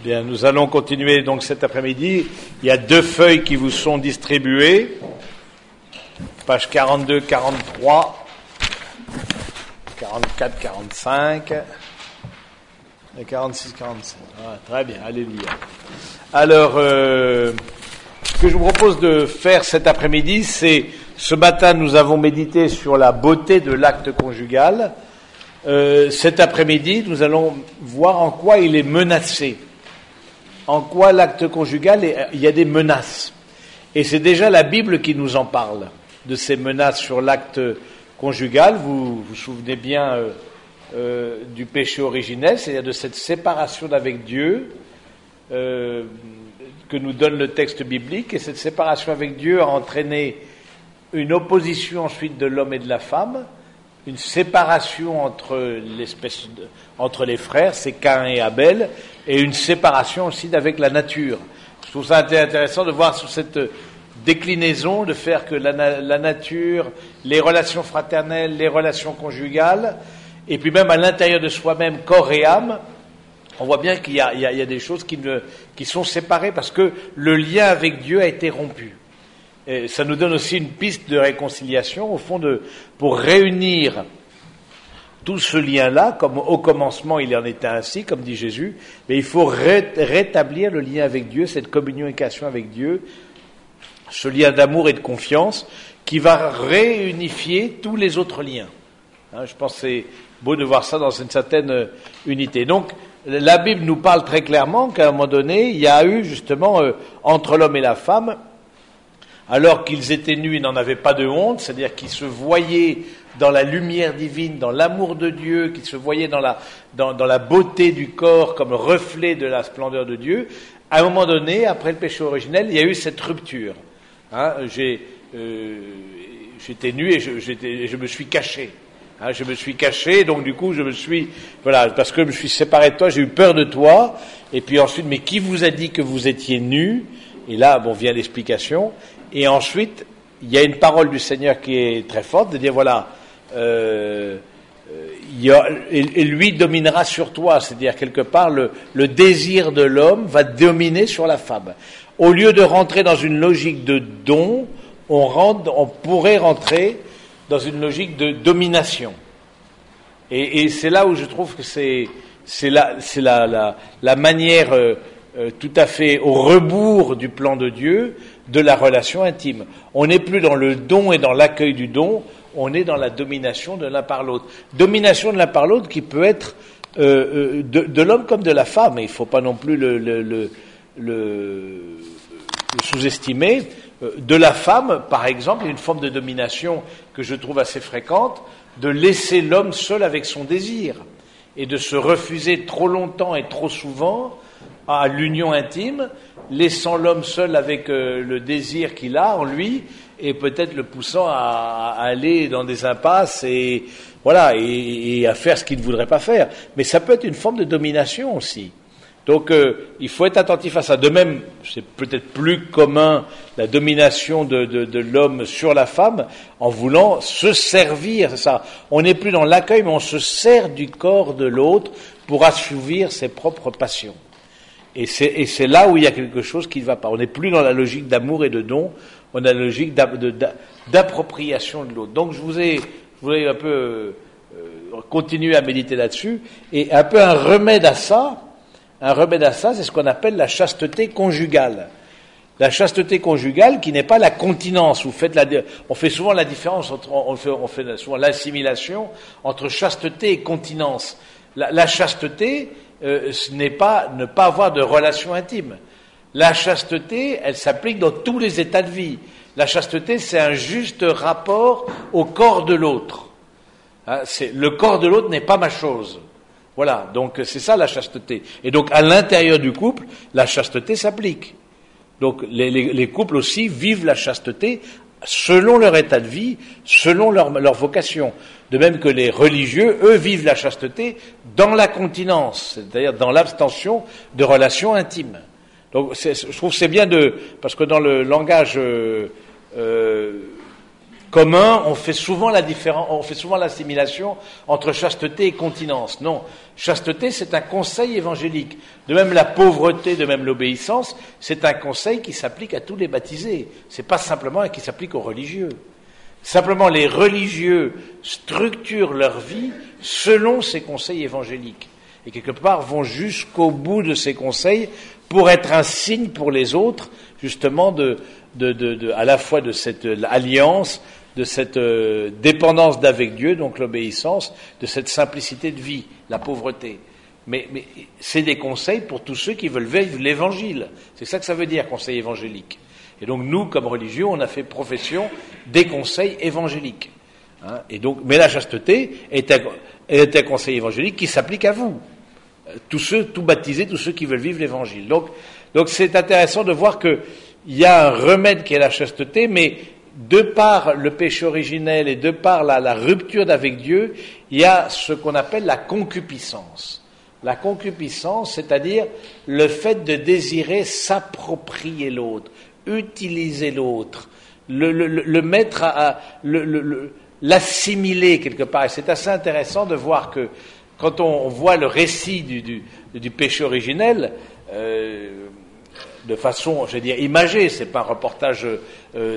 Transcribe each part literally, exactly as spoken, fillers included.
Bien, nous allons continuer donc cet après-midi. Il y a deux feuilles qui vous sont distribuées. Page quarante-deux, quarante-trois, quarante-quatre, quarante-cinq et quarante-six, quarante-sept. Ah, très bien, alléluia. Alors, euh, ce que je vous propose de faire cet après-midi, c'est, ce matin, nous avons médité sur la beauté de l'acte conjugal. Euh, cet après-midi, nous allons voir en quoi il est menacé. En quoi l'acte conjugal, est, il y a des menaces. Et c'est déjà la Bible qui nous en parle, de ces menaces sur l'acte conjugal. Vous vous souvenez bien euh, euh, du péché originel, c'est-à-dire de cette séparation d'avec Dieu euh, que nous donne le texte biblique. Et cette séparation avec Dieu a entraîné une opposition ensuite de l'homme et de la femme, une séparation entre l'espèce de, entre les frères, c'est Caïn et Abel, et une séparation aussi avec la nature. Je trouve ça intéressant de voir sous cette déclinaison, de faire que la, la nature, les relations fraternelles, les relations conjugales, et puis même à l'intérieur de soi-même, corps et âme, on voit bien qu'il y a, il y a, il y a des choses qui, ne, qui sont séparées parce que le lien avec Dieu a été rompu. Et ça nous donne aussi une piste de réconciliation, au fond, de, pour réunir tout ce lien-là, comme au commencement il en était ainsi, comme dit Jésus, mais il faut ré, rétablir le lien avec Dieu, cette communication avec Dieu, ce lien d'amour et de confiance, qui va réunifier tous les autres liens. Hein, je pense que c'est beau de voir ça dans une certaine unité. Donc, la Bible nous parle très clairement qu'à un moment donné, il y a eu justement, euh, entre l'homme et la femme, alors qu'ils étaient nus, ils n'en avaient pas de honte, c'est-à-dire qu'ils se voyaient dans la lumière divine, dans l'amour de Dieu, qu'ils se voyaient dans la, dans, dans la beauté du corps comme reflet de la splendeur de Dieu. À un moment donné, après le péché originel, il y a eu cette rupture. Hein, j'ai, euh, j'étais nu et je, j'étais, je me suis caché. Hein, je me suis caché, donc du coup, je me suis, voilà, parce que je me suis séparé de toi, j'ai eu peur de toi. Et puis ensuite, mais qui vous a dit que vous étiez nus? Et là, bon, vient l'explication. Et ensuite, il y a une parole du Seigneur qui est très forte, de dire, voilà, euh, il y a, et, et lui dominera sur toi, c'est-à-dire quelque part, le, le désir de l'homme va dominer sur la femme. Au lieu de rentrer dans une logique de don, on, rentre, on pourrait rentrer dans une logique de domination. Et, et c'est là où je trouve que c'est, c'est, la, c'est la, la, la manière euh, euh, tout à fait au rebours du plan de Dieu, de la relation intime. On n'est plus dans le don et dans l'accueil du don, on est dans la domination de l'un par l'autre. Domination de l'un par l'autre qui peut être euh, de, de l'homme comme de la femme, et il ne faut pas non plus le, le, le, le, le sous-estimer. De la femme, par exemple, une forme de domination que je trouve assez fréquente, de laisser l'homme seul avec son désir, et de se refuser trop longtemps et trop souvent à l'union intime, laissant l'homme seul avec euh, le désir qu'il a en lui, et peut-être le poussant à, à aller dans des impasses et voilà et, et à faire ce qu'il ne voudrait pas faire. Mais ça peut être une forme de domination aussi. Donc euh, il faut être attentif à ça. De même, c'est peut-être plus commun la domination de, de, de l'homme sur la femme en voulant se servir. C'est ça. On n'est plus dans l'accueil, mais on se sert du corps de l'autre pour assouvir ses propres passions. Et c'est, et c'est là où il y a quelque chose qui ne va pas. On n'est plus dans la logique d'amour et de don, on a la logique d'a, de, d'appropriation de l'autre. Donc je vous ai, je voulais un peu euh, continuer à méditer là-dessus, et un peu un remède à ça, un remède à ça, c'est ce qu'on appelle la chasteté conjugale. La chasteté conjugale qui n'est pas la continence. Vous faites la, on fait souvent la différence entre, on fait, on fait souvent l'assimilation entre chasteté et continence. La, la chasteté, Euh, ce n'est pas ne pas avoir de relation intime. La chasteté, elle s'applique dans tous les états de vie. La chasteté, c'est un juste rapport au corps de l'autre. Hein, c'est, le corps de l'autre n'est pas ma chose. Voilà, donc c'est ça la chasteté. Et donc à l'intérieur du couple, la chasteté s'applique. Donc les, les, les couples aussi vivent la chasteté selon leur état de vie, selon leur, leur vocation. De même que les religieux, eux, vivent la chasteté dans la continence, c'est-à-dire dans l'abstention de relations intimes. Donc, c'est, je trouve que c'est bien de... Parce que dans le langage euh, euh, commun, on fait souvent la différence, on fait souvent l'assimilation entre chasteté et continence. Non, chasteté, c'est un conseil évangélique. De même la pauvreté, de même l'obéissance, c'est un conseil qui s'applique à tous les baptisés. C'est pas simplement un qui s'applique aux religieux. Simplement, les religieux structurent leur vie selon ces conseils évangéliques. Et quelque part vont jusqu'au bout de ces conseils pour être un signe pour les autres, justement, de, de, de, de, à la fois de cette alliance, de cette euh, dépendance d'avec Dieu, donc l'obéissance, de cette simplicité de vie, la pauvreté. Mais, mais c'est des conseils pour tous ceux qui veulent vivre l'évangile. C'est ça que ça veut dire, conseil évangélique. Et donc nous, comme religieux, on a fait profession des conseils évangéliques. Hein, et donc, mais la chasteté est un, est un conseil évangélique qui s'applique à vous. Tous ceux, tout baptisés, tous ceux qui veulent vivre l'évangile. Donc, donc c'est intéressant de voir que il y a un remède qui est la chasteté, mais de par le péché originel et de par la, la rupture d'avec Dieu, il y a ce qu'on appelle la concupiscence. La concupiscence, c'est-à-dire le fait de désirer s'approprier l'autre, utiliser l'autre, le, le, le mettre à, à le, le, le, l'assimiler quelque part. Et c'est assez intéressant de voir que quand on voit le récit du, du, du péché originel, euh, de façon, je vais dire, imagée, c'est pas un reportage euh,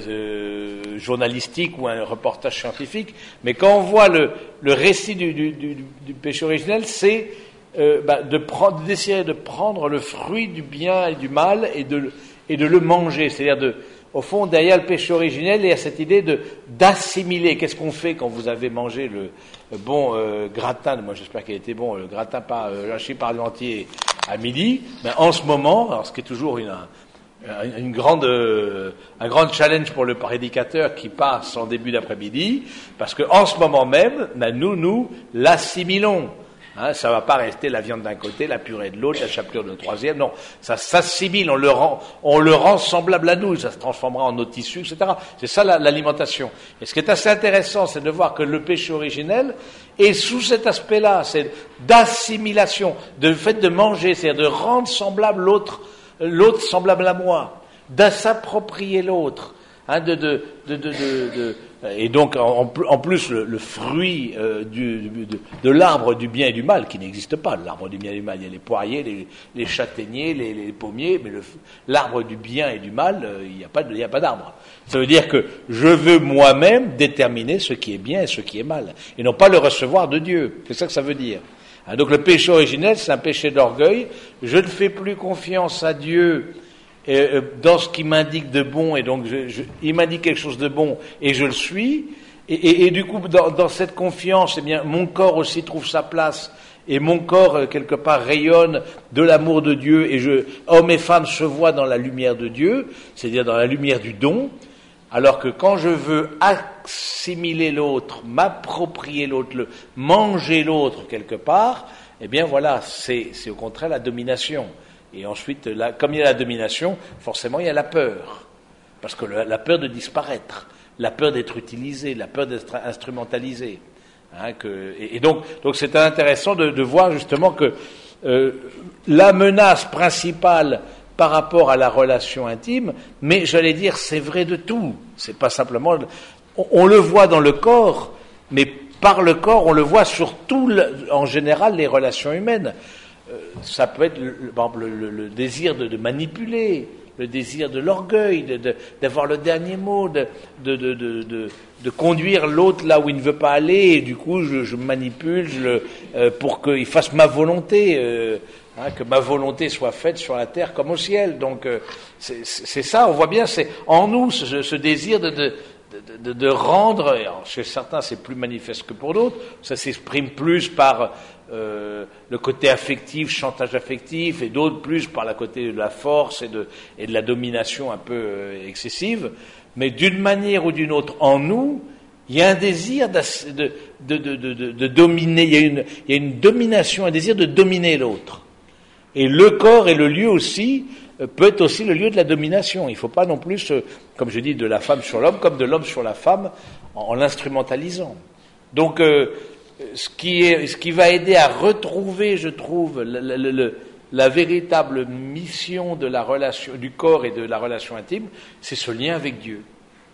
euh, journalistique ou un reportage scientifique, mais quand on voit le, le récit du, du, du, du péché originel, c'est euh, bah, de prendre, d'essayer de prendre le fruit du bien et du mal et de, et de le manger, c'est-à-dire de, au fond, derrière le péché originel, il y a cette idée de d'assimiler. Qu'est-ce qu'on fait quand vous avez mangé le, le bon euh, gratin, moi j'espère qu'il était bon, le gratin par euh, lâché parmentier à midi, mais en ce moment, alors ce qui est toujours une, une, une grande, euh, un grand challenge pour le prédicateur qui passe en début d'après-midi, parce que en ce moment même, ben, nous, nous l'assimilons. Hein, ça va pas rester la viande d'un côté, la purée de l'autre, la chapelure de troisième. Non, ça s'assimile, on le rend, on le rend semblable à nous. Ça se transformera en nos tissus, et cetera. C'est ça la, l'alimentation. Et ce qui est assez intéressant, c'est de voir que le péché originel est sous cet aspect-là, c'est d'assimilation, de fait de manger, c'est-à-dire de rendre semblable l'autre, l'autre semblable à moi, de s'approprier l'autre, hein, de, de, de, de, de, de et donc, en, en plus, le, le fruit euh, du, de, de l'arbre du bien et du mal, qui n'existe pas, l'arbre du bien et du mal, il y a les poiriers, les, les châtaigniers, les, les pommiers, mais le, l'arbre du bien et du mal, euh, il n'y a pas de, il n'y a pas d'arbre. Ça veut dire que je veux moi-même déterminer ce qui est bien et ce qui est mal, et non pas le recevoir de Dieu. C'est ça que ça veut dire. Hein, donc le péché originel, c'est un péché d'orgueil. Je ne fais plus confiance à Dieu Et dans ce qui m'indique de bon, et donc je, je, il m'indique quelque chose de bon, et je le suis, et, et, et du coup, dans, dans cette confiance, eh bien, mon corps aussi trouve sa place, et mon corps, quelque part, rayonne de l'amour de Dieu, et je, hommes et femmes se voient dans la lumière de Dieu, c'est-à-dire dans la lumière du don, alors que quand je veux assimiler l'autre, m'approprier l'autre, le, manger l'autre quelque part, eh bien voilà, c'est, c'est au contraire la domination. Et ensuite, là, comme il y a la domination, forcément il y a la peur. Parce que le, la peur de disparaître, la peur d'être utilisé, la peur d'être instrumentalisé. Hein, que, et, et donc, donc c'est intéressant de, de voir justement que euh, la menace principale par rapport à la relation intime, mais j'allais dire c'est vrai de tout. C'est pas simplement... On, on le voit dans le corps, mais par le corps, on le voit sur tout, le, en général, les relations humaines. Euh, ça peut être le, le, le, le désir de, de manipuler, le désir de l'orgueil, de, de, d'avoir le dernier mot, de, de, de, de, de, de conduire l'autre là où il ne veut pas aller, et du coup je, je manipule je le, euh, pour qu'il fasse ma volonté, euh, hein, que ma volonté soit faite sur la terre comme au ciel. Donc euh, c'est, c'est ça, on voit bien, c'est en nous ce, ce désir de... de De, de, de rendre, alors chez certains c'est plus manifeste que pour d'autres, ça s'exprime plus par euh, le côté affectif, chantage affectif, et d'autres plus par le côté de la force et de, et de la domination un peu euh, excessive, mais d'une manière ou d'une autre en nous, il y a un désir de, de, de, de, de, de dominer, il y, a une, il y a une domination, un désir de dominer l'autre. Et le corps est le lieu aussi, peut être aussi le lieu de la domination. Il ne faut pas non plus, comme je dis, de la femme sur l'homme, comme de l'homme sur la femme, en, en l'instrumentalisant. Donc, euh, ce, qui est, ce qui va aider à retrouver, je trouve, le, le, le, la véritable mission de la relation, du corps et de la relation intime, c'est ce lien avec Dieu.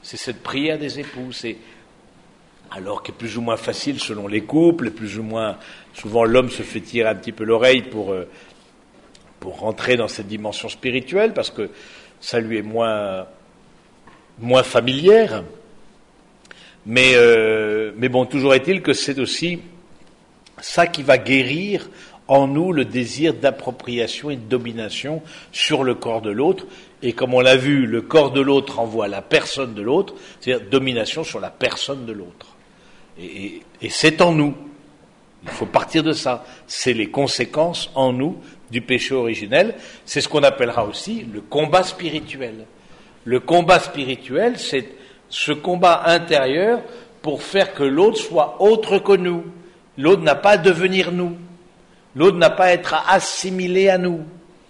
c'est cette prière des époux, c'est alors qui est plus ou moins facile selon les couples, plus ou moins souvent l'homme se fait tirer un petit peu l'oreille pour euh, pour rentrer dans cette dimension spirituelle parce que ça lui est moins moins familière. Mais euh, mais bon, toujours est-il que c'est aussi ça qui va guérir en nous le désir d'appropriation et de domination sur le corps de l'autre. Et comme on l'a vu, le corps de l'autre renvoie à la personne de l'autre, c'est-à-dire domination sur la personne de l'autre. Et, et, et c'est en nous. Il faut partir de ça. C'est les conséquences en nous du péché originel. C'est ce qu'on appellera aussi le combat spirituel. Le combat spirituel, c'est ce combat intérieur pour faire que l'autre soit autre que nous. L'autre n'a pas à devenir nous. L'autre n'a pas à être assimilé à nous.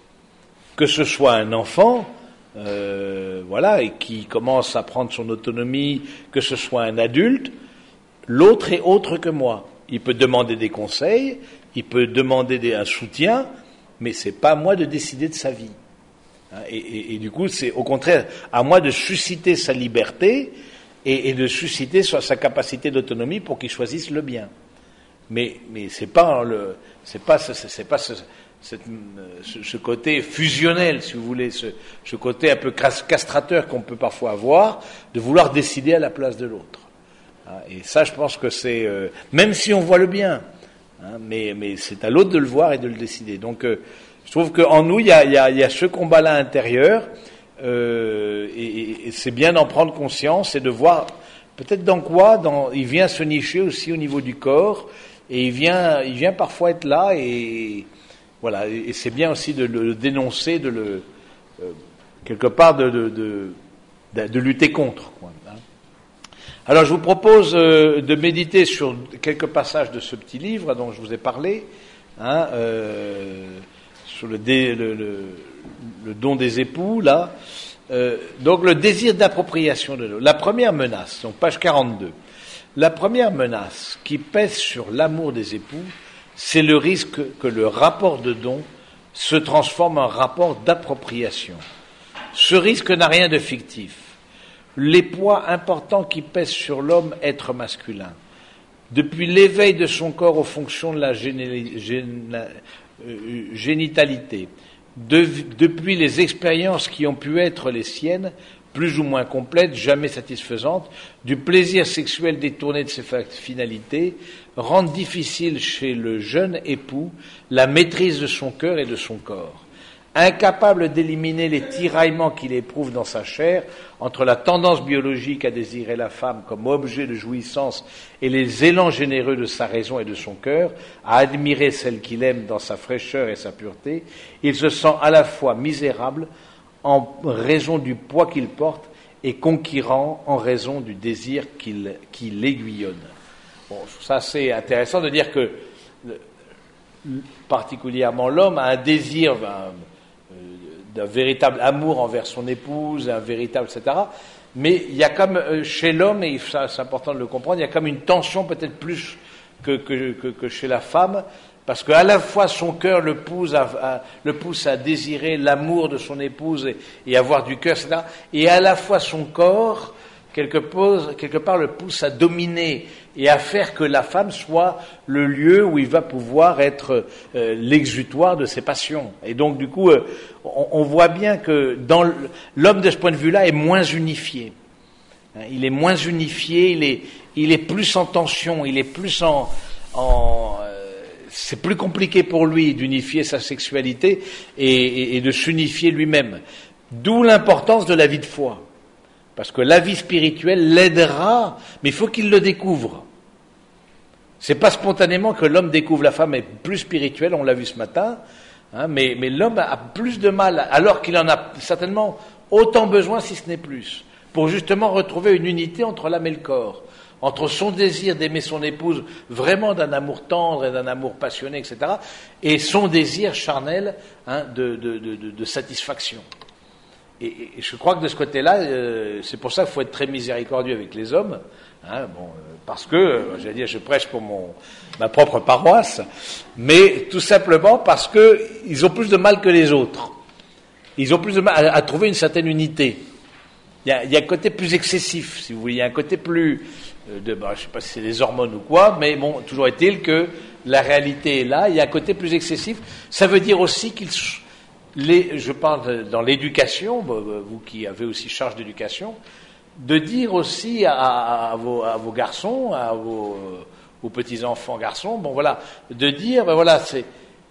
Que ce soit un enfant, euh, voilà, et qui commence à prendre son autonomie, que ce soit un adulte, l'autre est autre que moi. Il peut demander des conseils, il peut demander des, un soutien, mais c'est pas à moi de décider de sa vie. Et, et, et du coup, c'est au contraire à moi de susciter sa liberté et, et de susciter sa, sa capacité d'autonomie pour qu'il choisisse le bien. Mais, mais c'est pas le, c'est pas, c'est, c'est pas ce, cette, ce, ce côté fusionnel, si vous voulez, ce, ce côté un peu castrateur qu'on peut parfois avoir, de vouloir décider à la place de l'autre. Et ça, je pense que c'est, euh, même si on voit le bien, hein, mais, mais c'est à l'autre de le voir et de le décider. Donc, euh, je trouve qu'en nous, il y a, il y a, il y a ce combat-là intérieur, euh, et, et c'est bien d'en prendre conscience et de voir peut-être dans quoi, dans, il vient se nicher aussi au niveau du corps. Et il vient, il vient parfois être là, et voilà. Et c'est bien aussi de le dénoncer, de le euh, quelque part de, de, de, de lutter contre, quoi, hein. Alors, je vous propose euh, de méditer sur quelques passages de ce petit livre dont je vous ai parlé, hein, euh, sur le, dé, le, le, le don des époux, là. Euh, donc, le désir d'appropriation de l'autre. La première menace, donc page quarante-deux. La première menace qui pèse sur l'amour des époux, c'est le risque que le rapport de don se transforme en rapport d'appropriation. Ce risque n'a rien de fictif. Les poids importants qui pèsent sur l'homme être masculin, depuis l'éveil de son corps aux fonctions de la géné- géna- euh, génitalité, de, depuis les expériences qui ont pu être les siennes, plus ou moins complètes, jamais satisfaisantes, du plaisir sexuel détourné de ses finalités, rendent difficile chez le jeune époux la maîtrise de son cœur et de son corps. Incapable d'éliminer les tiraillements qu'il éprouve dans sa chair entre la tendance biologique à désirer la femme comme objet de jouissance et les élans généreux de sa raison et de son cœur, à admirer celle qu'il aime dans sa fraîcheur et sa pureté, il se sent à la fois misérable en raison du poids qu'il porte et conquérant en raison du désir qu'il, qui l'aiguillonne. Bon, ça c'est intéressant de dire que particulièrement l'homme a un désir d'un, d'un véritable amour envers son épouse, un véritable, et cetera. Mais il y a comme chez l'homme, et ça c'est important de le comprendre, il y a comme une tension peut-être plus que, que, que, que chez la femme, parce qu'à la fois son cœur le pousse à, à, le pousse à désirer l'amour de son épouse et, et avoir du cœur, et cetera. Et à la fois son corps, quelque, pose, quelque part, le pousse à dominer et à faire que la femme soit le lieu où il va pouvoir être euh, l'exutoire de ses passions. Et donc, du coup, euh, on, on voit bien que dans l'homme, de ce point de vue-là, est moins unifié. Hein, il est moins unifié, il est, il est plus en tension, il est plus en... en euh, c'est plus compliqué pour lui d'unifier sa sexualité et, et, et de s'unifier lui-même. D'où l'importance de la vie de foi. Parce que la vie spirituelle l'aidera, mais il faut qu'il le découvre. C'est pas spontanément que l'homme découvre la femme est plus spirituelle, on l'a vu ce matin, hein, mais, mais l'homme a plus de mal, alors qu'il en a certainement autant besoin, si ce n'est plus, pour justement retrouver une unité entre l'âme et le corps, entre son désir d'aimer son épouse vraiment d'un amour tendre et d'un amour passionné, et cetera, et son désir charnel, hein, de, de, de, de satisfaction. Et, et je crois que de ce côté-là, euh, c'est pour ça qu'il faut être très miséricordieux avec les hommes, hein, bon, euh, parce que, euh, j'allais dire, je prêche pour mon, ma propre paroisse, mais tout simplement parce que ils ont plus de mal que les autres. Ils ont plus de mal à, à trouver une certaine unité. il y a, il y a un côté plus excessif, si vous voulez, il y a un côté plus, euh, de, bah, je sais pas si c'est des hormones ou quoi, mais bon, toujours est-il que la réalité est là, il y a un côté plus excessif. Ça veut dire aussi qu'ils, les, je parle dans l'éducation, vous qui avez aussi charge d'éducation, de dire aussi à, à, à, vos, à vos garçons, à vos, aux petits-enfants garçons, bon voilà, de dire, ben voilà, c'est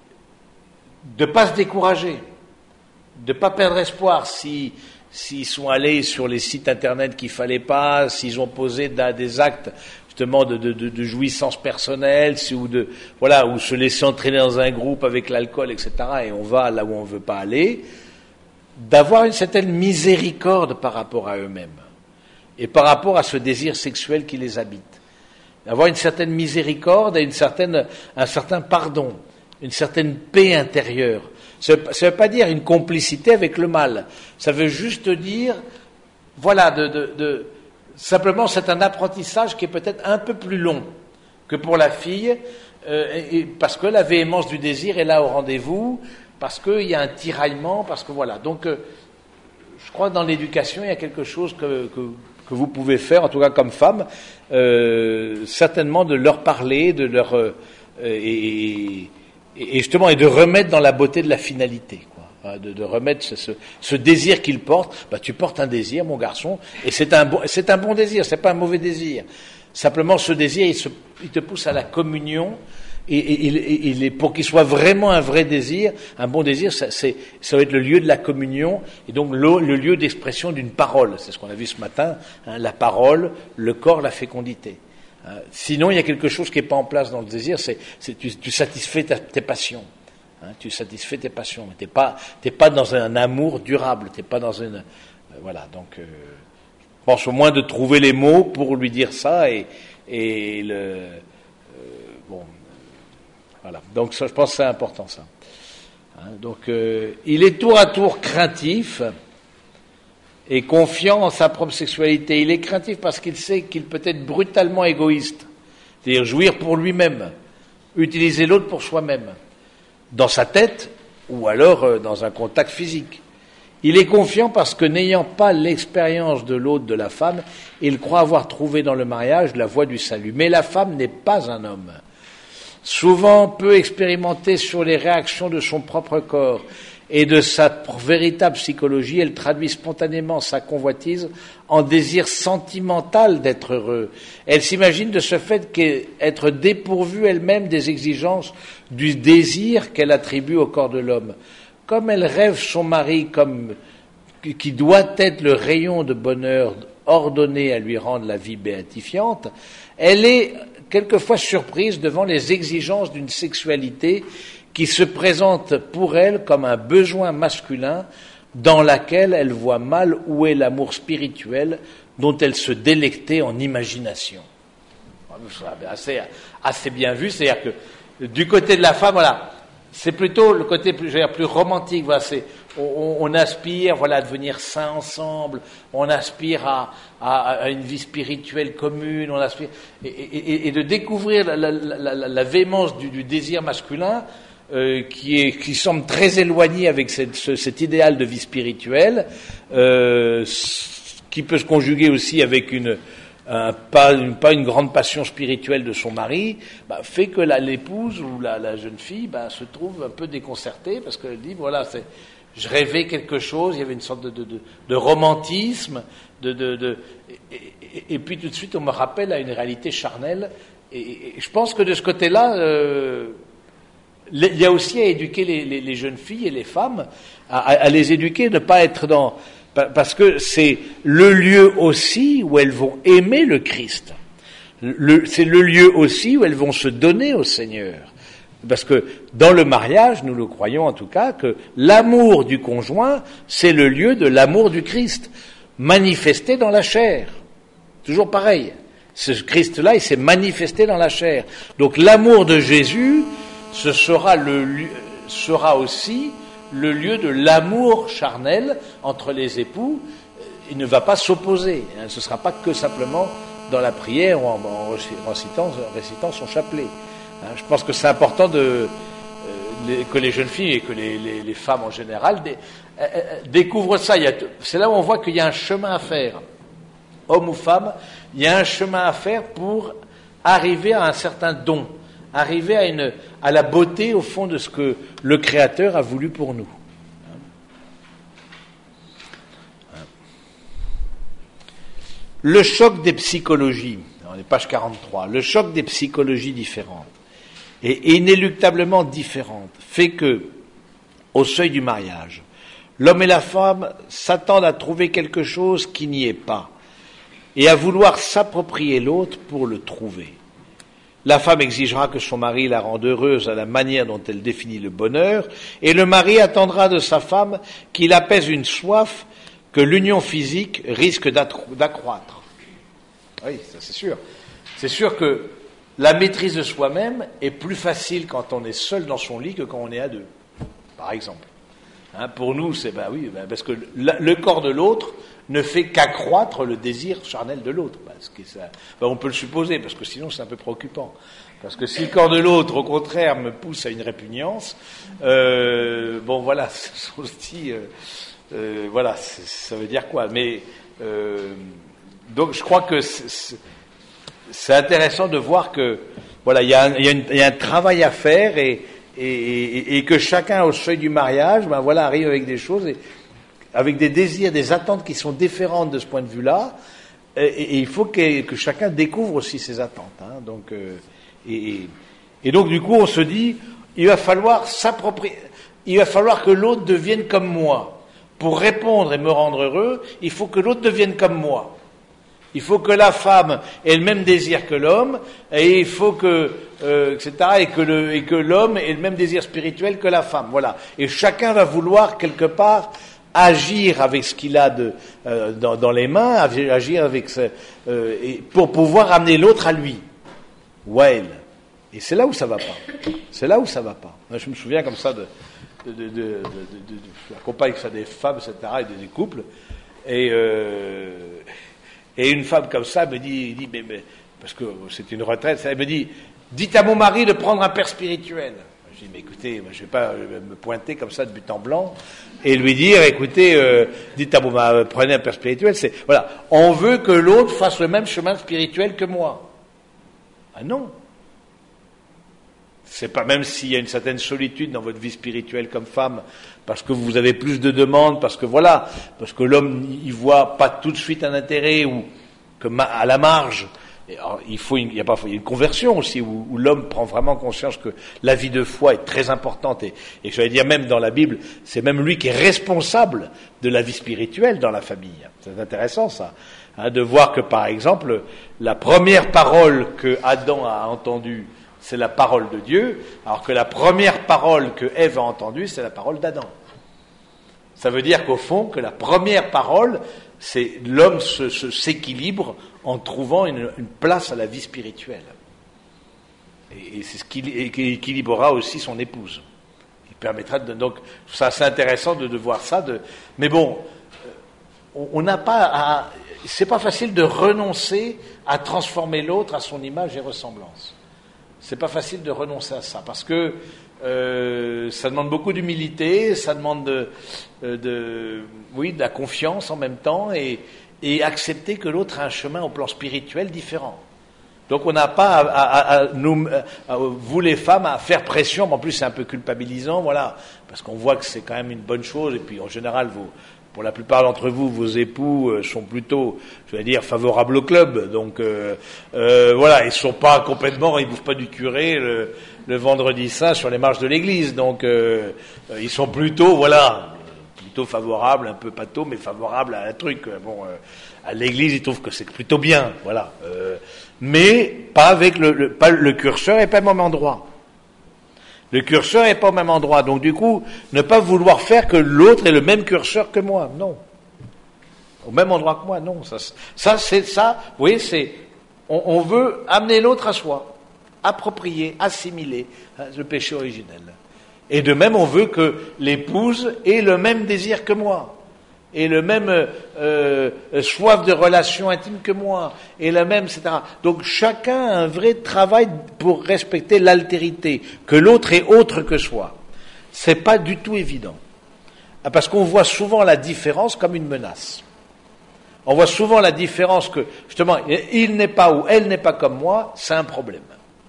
de pas se décourager, de pas perdre espoir si s'ils sont allés sur les sites internet qu'il fallait pas, s'ils ont posé des actes justement de, de, de, de jouissance personnelle, ou de voilà, ou se laisser entraîner dans un groupe avec l'alcool, et cetera. Et on va là où on veut pas aller, d'avoir une certaine miséricorde par rapport à eux-mêmes et par rapport à ce désir sexuel qui les habite, d'avoir une certaine miséricorde et une certaine, un certain pardon, une certaine paix intérieure. Ça ne veut pas dire une complicité avec le mal. Ça veut juste dire, voilà, de, de, de, simplement c'est un apprentissage qui est peut-être un peu plus long que pour la fille, euh, et, parce que la véhémence du désir est là au rendez-vous, parce qu'il y a un tiraillement, parce que voilà. Donc, euh, je crois que dans l'éducation, il y a quelque chose que, que, que vous pouvez faire, en tout cas comme femme, euh, certainement de leur parler, de leur euh, et, et justement, et de remettre dans la beauté de la finalité, quoi. De, de remettre ce, ce, ce désir qu'ils portent. Bah, tu portes un désir, mon garçon, et c'est un bon, c'est un bon désir, c'est pas un mauvais désir. Simplement, ce désir, il, se, il te pousse à la communion, et, et, et, et, et pour qu'il soit vraiment un vrai désir, un bon désir, ça, c'est, ça va être le lieu de la communion, et donc le, le lieu d'expression d'une parole. C'est ce qu'on a vu ce matin, hein, la parole, le corps, la fécondité. Euh, sinon, il y a quelque chose qui n'est pas en place dans le désir, c'est, c'est tu, tu satisfais ta, tes passions. Hein, tu satisfais tes passions, mais tu n'es pas, t'es pas dans un amour durable, tu n'es pas dans une... Euh, voilà, donc euh, je pense au moins de trouver les mots pour lui dire ça, et, et le... Euh, bon, voilà, donc ça, je pense que c'est important, ça. Hein, donc, euh, il est tour à tour craintif et confiant en sa propre sexualité. Il est craintif parce qu'il sait qu'il peut être brutalement égoïste, c'est-à-dire jouir pour lui-même, utiliser l'autre pour soi-même, dans sa tête ou alors euh, dans un contact physique. Il est confiant parce que, n'ayant pas l'expérience de l'autre, de la femme, il croit avoir trouvé dans le mariage la voie du salut. Mais la femme n'est pas un homme. Souvent peu expérimentée sur les réactions de son propre corps et de sa véritable psychologie, elle traduit spontanément sa convoitise en désir sentimental d'être heureux. Elle s'imagine de ce fait qu'être dépourvue elle-même des exigences du désir qu'elle attribue au corps de l'homme. Comme elle rêve son mari comme qui doit être le rayon de bonheur ordonné à lui rendre la vie béatifiante, elle est quelquefois surprise devant les exigences d'une sexualité qui se présente pour elle comme un besoin masculin dans laquelle elle voit mal où est l'amour spirituel dont elle se délectait en imagination. Assez, assez bien vu, c'est-à-dire que du côté de la femme, voilà, c'est plutôt le côté plus, je veux dire, plus romantique. Voilà, c'est, on, on aspire, voilà, à devenir saints ensemble. On aspire à, à, à une vie spirituelle commune. On aspire et, et, et de découvrir la, la, la, la, la véhémence du, du désir masculin euh, qui est, qui semble très éloigné avec cette, ce, cet idéal de vie spirituelle, euh, qui peut se conjuguer aussi avec une Euh, pas, une, pas une grande passion spirituelle de son mari, bah, fait que la, l'épouse ou la, la jeune fille bah, se trouve un peu déconcertée parce qu'elle dit voilà, c'est, je rêvais quelque chose, il y avait une sorte de, de, de, de romantisme, de, de, de et, et, et puis tout de suite on me rappelle à une réalité charnelle. Et, et je pense que de ce côté-là, euh, il y a aussi à éduquer les, les, les jeunes filles et les femmes, à, à les éduquer, ne pas être dans parce que c'est le lieu aussi où elles vont aimer le Christ. Le, c'est le lieu aussi où elles vont se donner au Seigneur. Parce que dans le mariage, nous le croyons en tout cas, que l'amour du conjoint, c'est le lieu de l'amour du Christ, manifesté dans la chair. Toujours pareil. Ce Christ-là, il s'est manifesté dans la chair. Donc l'amour de Jésus, ce sera, le, sera aussi le lieu de l'amour charnel entre les époux. Il ne va pas s'opposer. Ce ne sera pas que simplement dans la prière ou en, en récitant, récitant son chapelet. Je pense que c'est important de, les, que les jeunes filles et que les, les, les femmes en général dé, euh, découvrent ça. Il y a, c'est là où on voit qu'il y a un chemin à faire. Homme ou femme, il y a un chemin à faire pour arriver à un certain don, arriver à, une, à la beauté au fond de ce que le Créateur a voulu pour nous. Le choc des psychologies, on est page quarante-trois, le choc des psychologies différentes et inéluctablement différentes fait que, au seuil du mariage, l'homme et la femme s'attendent à trouver quelque chose qui n'y est pas et à vouloir s'approprier l'autre pour le trouver. La femme exigera que son mari la rende heureuse à la manière dont elle définit le bonheur, et le mari attendra de sa femme qu'il apaise une soif que l'union physique risque d'accroître. Oui, ça c'est sûr. C'est sûr que la maîtrise de soi-même est plus facile quand on est seul dans son lit que quand on est à deux, par exemple. Hein, pour nous, c'est ben oui, ben parce que le, le corps de l'autre ne fait qu'accroître le désir charnel de l'autre. Parce que ça, ben on peut le supposer, parce que sinon c'est un peu préoccupant. Parce que si le corps de l'autre, au contraire, me pousse à une répugnance, euh, bon voilà, c'est aussi, euh, euh, voilà, ça veut dire quoi. Mais euh, donc je crois que c'est, c'est intéressant de voir que voilà, il y a, il y a, une, il y a un travail à faire et Et, et, et que chacun au seuil du mariage, ben voilà, arrive avec des choses, et, avec des désirs, des attentes qui sont différentes de ce point de vue-là, et, et il faut que, que chacun découvre aussi ses attentes. Hein, donc, euh, et, et donc du coup, on se dit, il va falloir s'approprier, il va falloir que l'autre devienne comme moi. Pour répondre et me rendre heureux, il faut que l'autre devienne comme moi. Il faut que la femme ait le même désir que l'homme, et il faut que, euh, et cetera, et que, le, et que l'homme ait le même désir spirituel que la femme. Voilà. Et chacun va vouloir quelque part agir avec ce qu'il a de, euh, dans, dans les mains, agir avec ce, euh, et pour pouvoir amener l'autre à lui ou à elle. Et c'est là où ça va pas. C'est là où ça va pas. Je me souviens comme ça de, de, de, de, de, de, de, de j'accompagne ça des femmes, et cetera, et des, des couples, et euh, Et une femme comme ça me dit, dit mais, mais, parce que c'est une retraite, elle me dit, dites à mon mari de prendre un père spirituel. Je dis, mais écoutez, moi, je ne vais pas me pointer comme ça de but en blanc et lui dire, écoutez, euh, dites à mon mari, prenez un père spirituel. C'est, voilà, on veut que l'autre fasse le même chemin spirituel que moi. Ah non. C'est pas, même s'il y a une certaine solitude dans votre vie spirituelle comme femme, parce que vous avez plus de demandes, parce que voilà, parce que l'homme il voit pas tout de suite un intérêt ou que à la marge. Et alors, il faut une, il y a pas, il y a une conversion aussi où, où l'homme prend vraiment conscience que la vie de foi est très importante et, et je vais dire même dans la Bible, c'est même lui qui est responsable de la vie spirituelle dans la famille. C'est intéressant ça, hein, de voir que par exemple la première parole que Adam a entendue, c'est la parole de Dieu, alors que la première parole que Ève a entendue, c'est la parole d'Adam. Ça veut dire qu'au fond, que la première parole, c'est l'homme se, se, s'équilibre en trouvant une, une place à la vie spirituelle. Et, et c'est ce qui, et, qui équilibrera aussi son épouse. Il permettra de, donc, ça c'est intéressant de, de voir ça. De, mais bon, on n'a pas à, c'est pas facile de renoncer à transformer l'autre à son image et ressemblance. C'est pas facile de renoncer à ça, parce que euh, ça demande beaucoup d'humilité, ça demande de, de, oui, de la confiance en même temps, et, et accepter que l'autre a un chemin au plan spirituel différent. Donc on n'a pas à, à, à nous, à, vous les femmes, à faire pression, mais en plus c'est un peu culpabilisant, voilà, parce qu'on voit que c'est quand même une bonne chose, et puis en général vous... Pour la plupart d'entre vous, vos époux euh, sont plutôt, je vais dire, favorables au club. Donc, euh, euh, voilà, ils sont pas complètement, ils bouffent pas du curé le, le vendredi saint sur les marches de l'église. Donc, euh, ils sont plutôt, voilà, plutôt favorables, un peu pâteaux, mais favorables à un truc. Bon, euh, à l'église, ils trouvent que c'est plutôt bien, voilà. Euh, mais pas avec le, le, pas, le curseur est pas au même endroit. Le curseur n'est pas au même endroit. Donc, du coup, ne pas vouloir faire que l'autre ait le même curseur que moi. Non. Au même endroit que moi, non. Ça, ça c'est ça. Vous voyez, c'est, on, on veut amener l'autre à soi. Approprier, assimiler hein, le péché originel. Et de même, on veut que l'épouse ait le même désir que moi. Et le même euh, soif de relation intime que moi, et la même, et cetera. Donc chacun a un vrai travail pour respecter l'altérité, que l'autre est autre que soi. c'est pas du tout évident. Parce qu'on voit souvent la différence comme une menace. On voit souvent la différence que, justement, il n'est pas ou elle n'est pas comme moi, c'est un problème.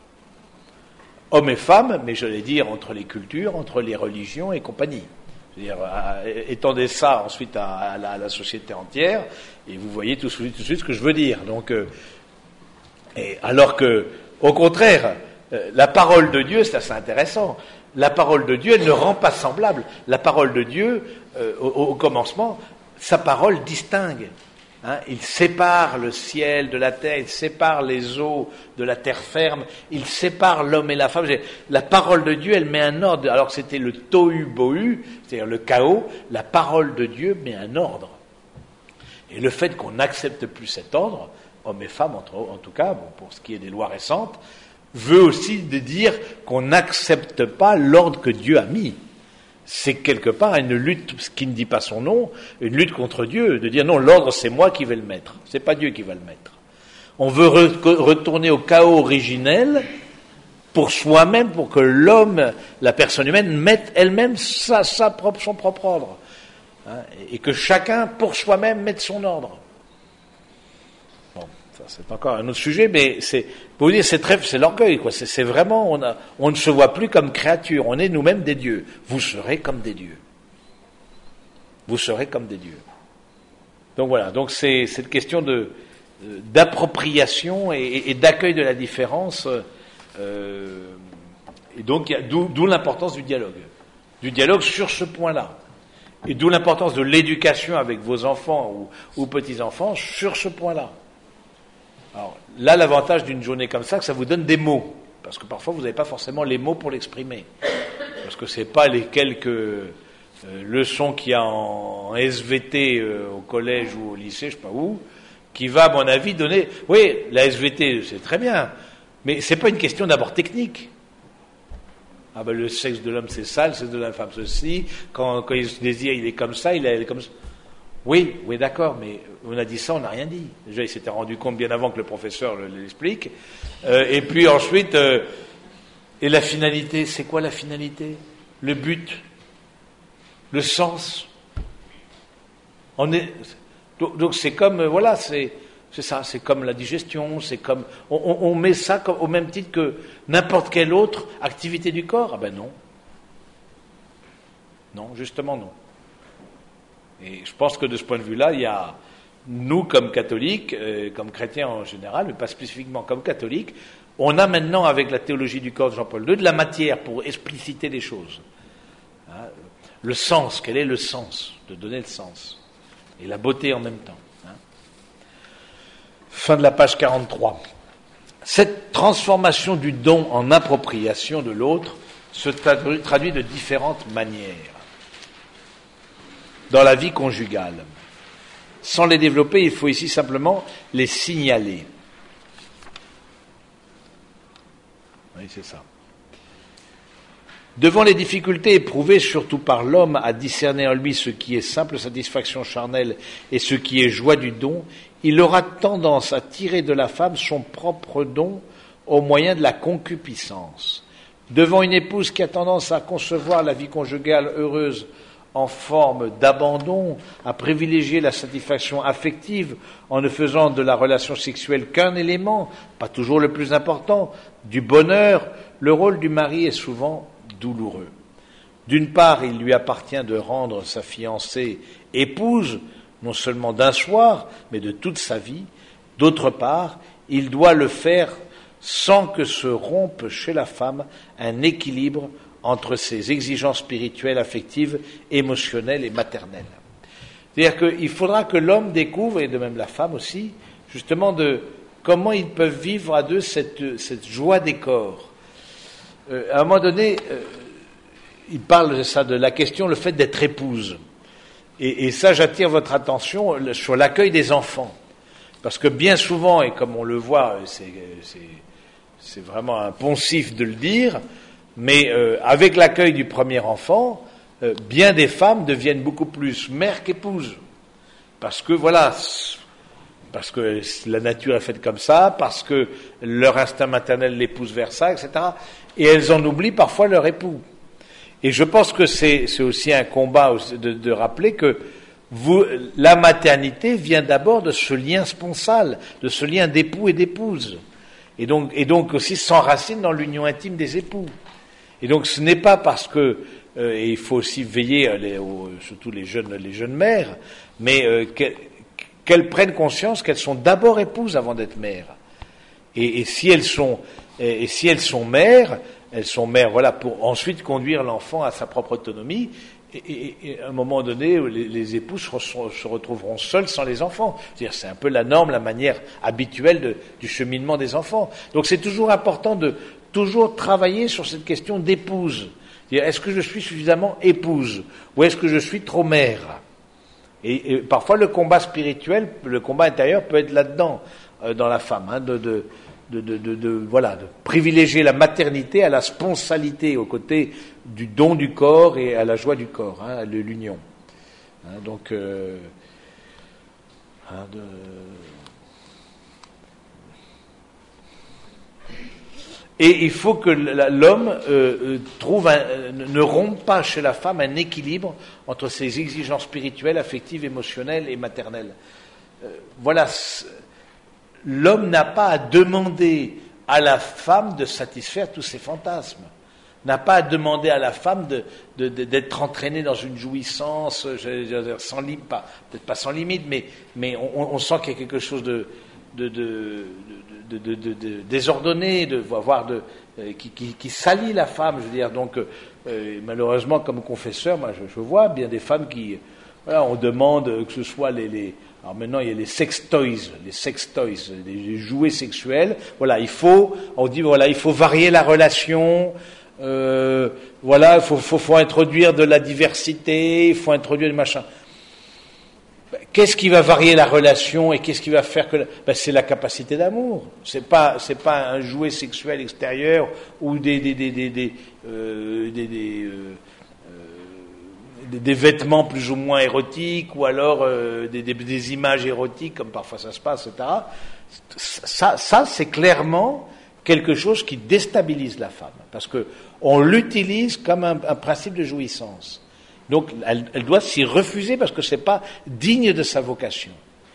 Hommes et femmes, mais je vais dire entre les cultures, entre les religions et compagnie. C'est-à-dire, étendez ça ensuite à, à, la, à la société entière, et vous voyez tout de suite, tout de suite ce que je veux dire. Donc, euh, et alors que, au contraire, euh, la parole de Dieu, c'est assez intéressant. La parole de Dieu, elle ne rend pas semblable. La parole de Dieu, euh, au, au commencement, sa parole distingue. Hein, il sépare le ciel de la terre, il sépare les eaux de la terre ferme, il sépare l'homme et la femme. La parole de Dieu, elle met un ordre. Alors que c'était le tohu-bohu, c'est-à-dire le chaos, la parole de Dieu met un ordre. Et le fait qu'on n'accepte plus cet ordre, hommes et femmes en tout cas, bon, pour ce qui est des lois récentes, veut aussi de dire qu'on n'accepte pas l'ordre que Dieu a mis. C'est quelque part une lutte qui ne dit pas son nom, une lutte contre Dieu, de dire non, l'ordre c'est moi qui vais le mettre, c'est pas Dieu qui va le mettre. On veut re- retourner au chaos originel pour soi-même, pour que l'homme, la personne humaine, mette elle-même sa, sa propre, son propre ordre. Hein, et que chacun, pour soi-même, mette son ordre. Bon, ça c'est encore un autre sujet, mais c'est, pour vous dire, c'est très, c'est l'orgueil, quoi. C'est, c'est vraiment, on, a, on ne se voit plus comme créature, on est nous-mêmes des dieux. Vous serez comme des dieux. Vous serez comme des dieux. Donc voilà, donc c'est cette question de, d'appropriation et, et d'accueil de la différence, euh, et donc il y a, d'où, d'où l'importance du dialogue, du dialogue sur ce point-là. Et d'où l'importance de l'éducation avec vos enfants ou, ou petits-enfants sur ce point-là. Alors, là, l'avantage d'une journée comme ça, que ça vous donne des mots. Parce que parfois, vous n'avez pas forcément les mots pour l'exprimer. Parce que ce n'est pas les quelques euh, leçons qu'il y a en, en S V T euh, au collège ou au lycée, je ne sais pas où, qui va, à mon avis, donner... Oui, la S V T, c'est très bien, mais ce n'est pas une question d'abord technique. Ah ben le sexe de l'homme c'est ça, le sexe de la femme ceci, quand, quand il se désire il est comme ça, il est comme ça. Oui, oui d'accord, mais on a dit ça, on n'a rien dit. Déjà il s'était rendu compte bien avant que le professeur le, l'explique. Euh, et puis ensuite, euh, et la finalité, c'est quoi la finalité? Le but? Le sens? On est, donc, donc c'est comme, euh, voilà, c'est... C'est ça, c'est comme la digestion, c'est comme... On, on, on met ça comme, au même titre que n'importe quelle autre activité du corps. Ah ben non. Non, justement non. Et je pense que de ce point de vue-là, il y a, nous comme catholiques, euh, comme chrétiens en général, mais pas spécifiquement comme catholiques, on a maintenant avec la théologie du corps de Jean-Paul deux de la matière pour expliciter les choses. Hein, le sens, quel est le sens? De donner le sens. Et la beauté en même temps. Fin de la page quarante-trois. Cette transformation du don en appropriation de l'autre se traduit de différentes manières dans la vie conjugale. Sans les développer, il faut ici simplement les signaler. Oui, c'est ça. Devant les difficultés éprouvées surtout par l'homme à discerner en lui ce qui est simple satisfaction charnelle et ce qui est joie du don, il aura tendance à tirer de la femme son propre don au moyen de la concupiscence. Devant une épouse qui a tendance à concevoir la vie conjugale heureuse en forme d'abandon, à privilégier la satisfaction affective en ne faisant de la relation sexuelle qu'un élément, pas toujours le plus important, du bonheur, le rôle du mari est souvent douloureux. D'une part, il lui appartient de rendre sa fiancée épouse, non seulement d'un soir, mais de toute sa vie. D'autre part, il doit le faire sans que se rompe chez la femme un équilibre entre ses exigences spirituelles, affectives, émotionnelles et maternelles. C'est-à-dire qu'il faudra que l'homme découvre, et de même la femme aussi, justement de comment ils peuvent vivre à deux cette, cette joie des corps. Euh, à un moment donné, euh, il parle de ça, de la question, le fait d'être épouse. Et, et ça, j'attire votre attention sur l'accueil des enfants. Parce que bien souvent, et comme on le voit, c'est, c'est, c'est vraiment un poncif de le dire, mais euh, avec l'accueil du premier enfant, euh, bien des femmes deviennent beaucoup plus mères qu'épouses. Parce que, voilà, parce que la nature est faite comme ça, parce que leur instinct maternel les pousse vers ça, et cetera. Et elles en oublient parfois leur époux. Et je pense que c'est, c'est aussi un combat de, de rappeler que vous, la maternité vient d'abord de ce lien sponsal, de ce lien d'époux et d'épouse. Et donc, et donc aussi s'enracine dans l'union intime des époux. Et donc ce n'est pas parce que, euh, et il faut aussi veiller, les, aux, surtout les jeunes, les jeunes mères, mais euh, qu'elles, qu'elles prennent conscience qu'elles sont d'abord épouses avant d'être mères. Et, et si elles sont, et, et si elles sont mères, elles sont mères, voilà, pour ensuite conduire l'enfant à sa propre autonomie. Et, et, et à un moment donné, les, les époux se, se retrouveront seuls sans les enfants. C'est-à-dire, c'est un peu la norme, la manière habituelle de, du cheminement des enfants. Donc, c'est toujours important de toujours travailler sur cette question d'épouse. C'est-à-dire, est-ce que je suis suffisamment épouse ou est-ce que je suis trop mère? Et, et parfois, le combat spirituel, le combat intérieur peut être là-dedans, euh, dans la femme, hein, de, de De, de, de, de, voilà, de privilégier la maternité à la sponsalité, au côté du don du corps et à la joie du corps, hein, à l'union. Hein, donc, euh, hein, de... Et il faut que l'homme euh, trouve un, ne rompe pas chez la femme un équilibre entre ses exigences spirituelles, affectives, émotionnelles et maternelles. Euh, voilà. L'homme n'a pas à demander à la femme de satisfaire tous ses fantasmes, n'a pas à demander à la femme de, de, de, d'être entraînée dans une jouissance, je, je, sans limite, pas, peut-être pas sans limite, mais, mais on, on sent qu'il y a quelque chose de, de, de, de, de, de, de désordonné, de voir de, qui, qui, qui salit la femme. Je veux dire, donc euh, malheureusement, comme confesseur, moi, je, je vois bien des femmes qui, voilà, on demande que ce soit les, les alors maintenant, il y a les sex toys, les sex toys, les jouets sexuels. Voilà, il faut, on dit, voilà, il faut varier la relation. Euh, voilà, il faut, faut, faut introduire de la diversité, il faut introduire du machin. Qu'est-ce qui va varier la relation et qu'est-ce qui va faire que, ben, c'est la capacité d'amour. C'est pas, c'est pas un jouet sexuel extérieur ou des, des, des, des, des, euh, des, des euh, des vêtements plus ou moins érotiques, ou alors euh, des, des, des images érotiques, comme parfois ça se passe, et cetera. Ça, ça, c'est clairement quelque chose qui déstabilise la femme, parce que on l'utilise comme un, un principe de jouissance. Donc, elle, elle doit s'y refuser parce que c'est pas digne de sa vocation.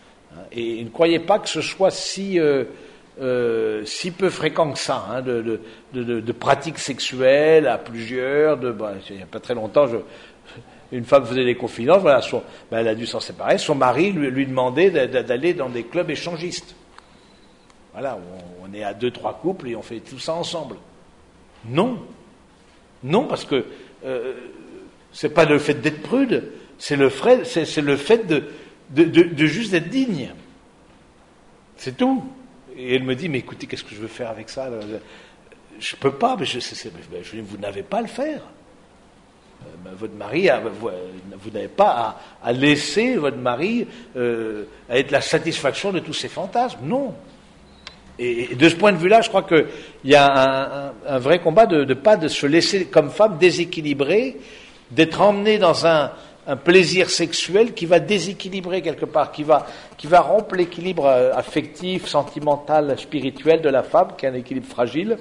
Et ne croyez pas que ce soit si euh, euh, si peu fréquent que ça, hein, de, de, de, de, de pratiques sexuelles à plusieurs. De, bah, il n'y a pas très longtemps, je Une femme faisait des confidences, voilà, son, ben elle a dû s'en séparer. Son mari lui, lui demandait d'aller dans des clubs échangistes. Voilà, on, on est à deux, trois couples et on fait tout ça ensemble. Non, non, parce que euh, c'est pas le fait d'être prude, c'est le fait, c'est, c'est le fait de, de, de, de juste être digne. C'est tout. Et elle me dit, mais écoutez, qu'est-ce que je veux faire avec ça? Je peux pas, mais je, c'est, c'est, je, vous n'avez pas à le faire. Ben, votre mari, a, vous, vous n'avez pas à, à laisser votre mari euh, à être la satisfaction de tous ses fantasmes. Non. Et, et de ce point de vue-là, je crois qu'il y a un, un, un vrai combat de ne pas de se laisser comme femme déséquilibrée, d'être emmenée dans un, un plaisir sexuel qui va déséquilibrer quelque part, qui va, qui va rompre l'équilibre affectif, sentimental, spirituel de la femme, qui est un équilibre fragile,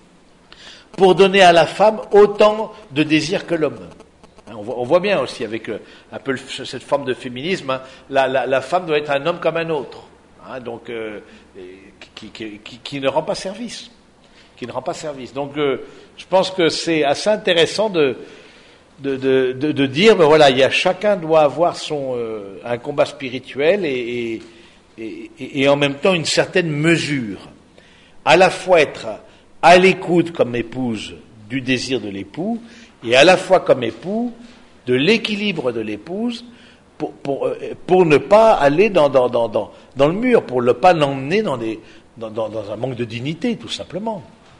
pour donner à la femme autant de désir que l'homme. On voit, on voit bien aussi avec euh, un peu le, cette forme de féminisme, hein, la, la, la femme doit être un homme comme un autre, hein, donc euh, qui, qui, qui, qui ne rend pas service, qui ne rend pas service. Donc euh, je pense que c'est assez intéressant de de, de, de, de dire, ben voilà, il y a chacun doit avoir son euh, un combat spirituel et, et, et, et en même temps une certaine mesure, à la fois être à l'écoute comme épouse du désir de l'époux, et à la fois comme époux de l'équilibre de l'épouse, pour, pour, pour ne pas aller dans, dans, dans, dans, dans le mur, pour ne pas l'emmener dans, des, dans, dans, dans un manque de dignité, tout simplement,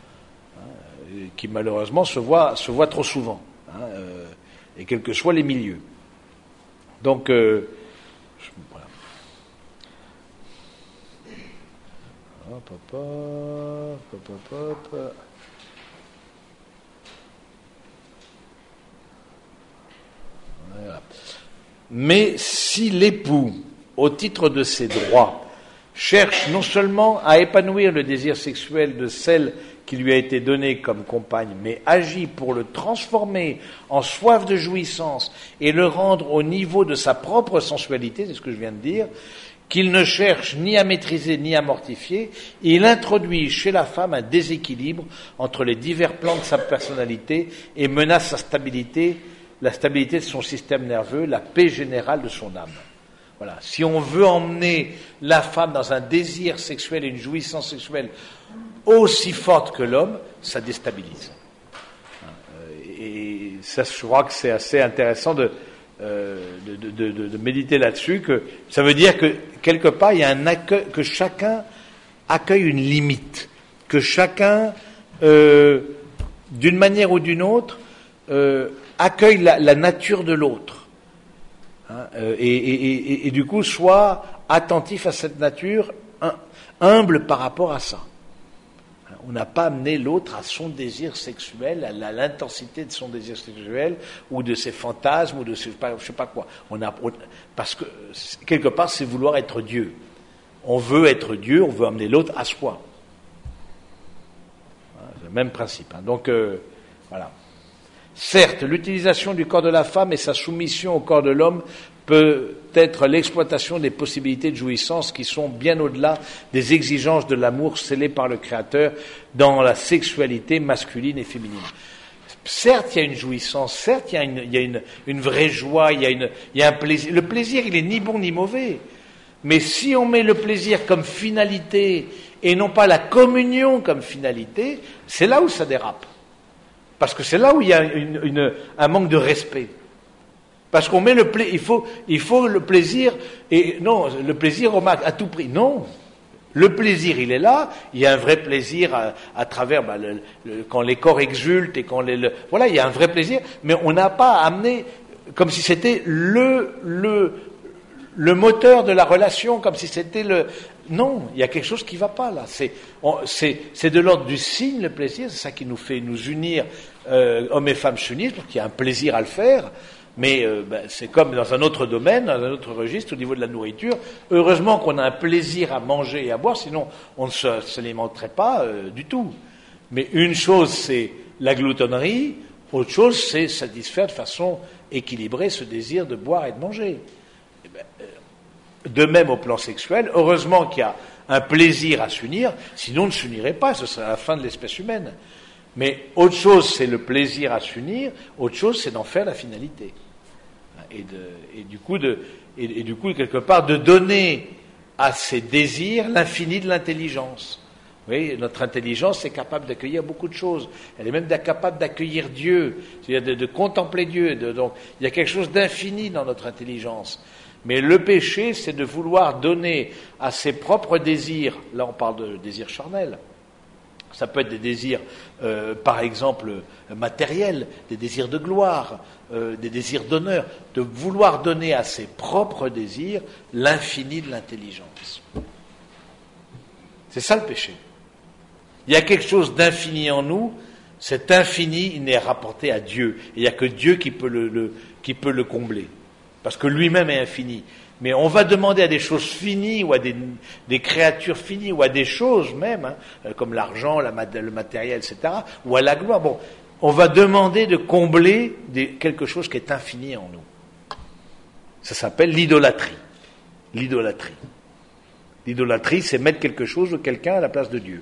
hein, qui malheureusement se voit, se voit trop souvent, hein, euh, et quels que soient les milieux. Donc, euh, je, voilà. Hop, hop, hop, hop, hop, hop. Voilà. Mais si l'époux, au titre de ses droits, cherche non seulement à épanouir le désir sexuel de celle qui lui a été donnée comme compagne, mais agit pour le transformer en soif de jouissance et le rendre au niveau de sa propre sensualité, c'est ce que je viens de dire, qu'il ne cherche ni à maîtriser ni à mortifier, il introduit chez la femme un déséquilibre entre les divers plans de sa personnalité et menace sa stabilité, la stabilité de son système nerveux, la paix générale de son âme. Voilà. Si on veut emmener la femme dans un désir sexuel et une jouissance sexuelle aussi forte que l'homme, ça déstabilise. Et ça, je crois que c'est assez intéressant de, euh, de, de, de, de méditer là-dessus, que ça veut dire que quelque part, il y a un accueil, que chacun accueille une limite, que chacun, euh, d'une manière ou d'une autre, euh, accueille la, la nature de l'autre. Hein, euh, et, et, et, et du coup, soit attentif à cette nature, humble par rapport à ça. On n'a pas amené l'autre à son désir sexuel, à la, l'intensité de son désir sexuel, ou de ses fantasmes, ou de ses, je sais pas quoi. On a, on, parce que, quelque part, c'est vouloir être Dieu. On veut être Dieu, on veut amener l'autre à soi. C'est le même principe. Hein. Donc, euh, voilà. Certes, l'utilisation du corps de la femme et sa soumission au corps de l'homme peut être l'exploitation des possibilités de jouissance qui sont bien au-delà des exigences de l'amour scellé par le Créateur dans la sexualité masculine et féminine. Certes, il y a une jouissance, certes, il y a une, il y a une, une vraie joie, il y a, une, il y a un plaisir. Le plaisir, il est ni bon ni mauvais. Mais si on met le plaisir comme finalité et non pas la communion comme finalité, c'est là où ça dérape. Parce que c'est là où il y a une, une, un manque de respect. Parce qu'on met le plaisir, il faut, il faut le plaisir, et non, le plaisir à tout prix. Non. Le plaisir, il est là, il y a un vrai plaisir à, à travers, bah, le, le, quand les corps exultent et quand les, le, voilà, il y a un vrai plaisir, mais on n'a pas amené, comme si c'était le, le, le moteur de la relation, comme si c'était le, non, il y a quelque chose qui ne va pas là. C'est, on, c'est, c'est de l'ordre du signe, le plaisir, c'est ça qui nous fait nous unir, euh, hommes et femmes s'unissent, parce qu'il y a un plaisir à le faire. Mais euh, ben, c'est comme dans un autre domaine, dans un autre registre, au niveau de la nourriture. Heureusement qu'on a un plaisir à manger et à boire, sinon on ne se, s'alimenterait pas euh, du tout. Mais une chose, c'est la gloutonnerie, autre chose, c'est satisfaire de façon équilibrée ce désir de boire et de manger. Et ben, euh, de même au plan sexuel, heureusement qu'il y a un plaisir à s'unir, sinon on ne s'unirait pas, ce serait la fin de l'espèce humaine. Mais autre chose, c'est le plaisir à s'unir, autre chose, c'est d'en faire la finalité. Et, de, et, du coup de, et, et du coup, quelque part, de donner à ces désirs l'infini de l'intelligence. Vous voyez, notre intelligence est capable d'accueillir beaucoup de choses. Elle est même capable d'accueillir Dieu, c'est-à-dire de, de contempler Dieu. De, donc, il y a quelque chose d'infini dans notre intelligence. Mais le péché, c'est de vouloir donner à ses propres désirs, là on parle de désirs charnels, ça peut être des désirs, euh, par exemple, matériels, des désirs de gloire, euh, des désirs d'honneur, de vouloir donner à ses propres désirs l'infini de l'intelligence. C'est ça le péché. Il y a quelque chose d'infini en nous, cet infini, il n'est rapporté à Dieu. Et il n'y a que Dieu qui peut le, le, qui peut le combler, parce que lui-même est infini. Mais on va demander à des choses finies, ou à des, des créatures finies, ou à des choses même, hein, comme l'argent, la, le matériel, et cetera, ou à la gloire. Bon, on va demander de combler des, quelque chose qui est infini en nous. Ça s'appelle l'idolâtrie. L'idolâtrie. L'idolâtrie, c'est mettre quelque chose ou quelqu'un à la place de Dieu.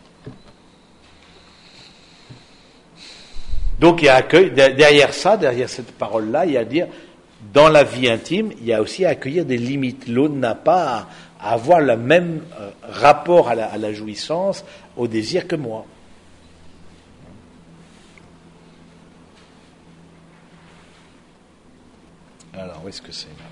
Donc il y a accueil, derrière ça, derrière cette parole-là, il y a à dire, dans la vie intime, il y a aussi à accueillir des limites. L'autre n'a pas à, à avoir le même euh, rapport à la, à la jouissance, au désir que moi. Alors, où est-ce que c'est là ?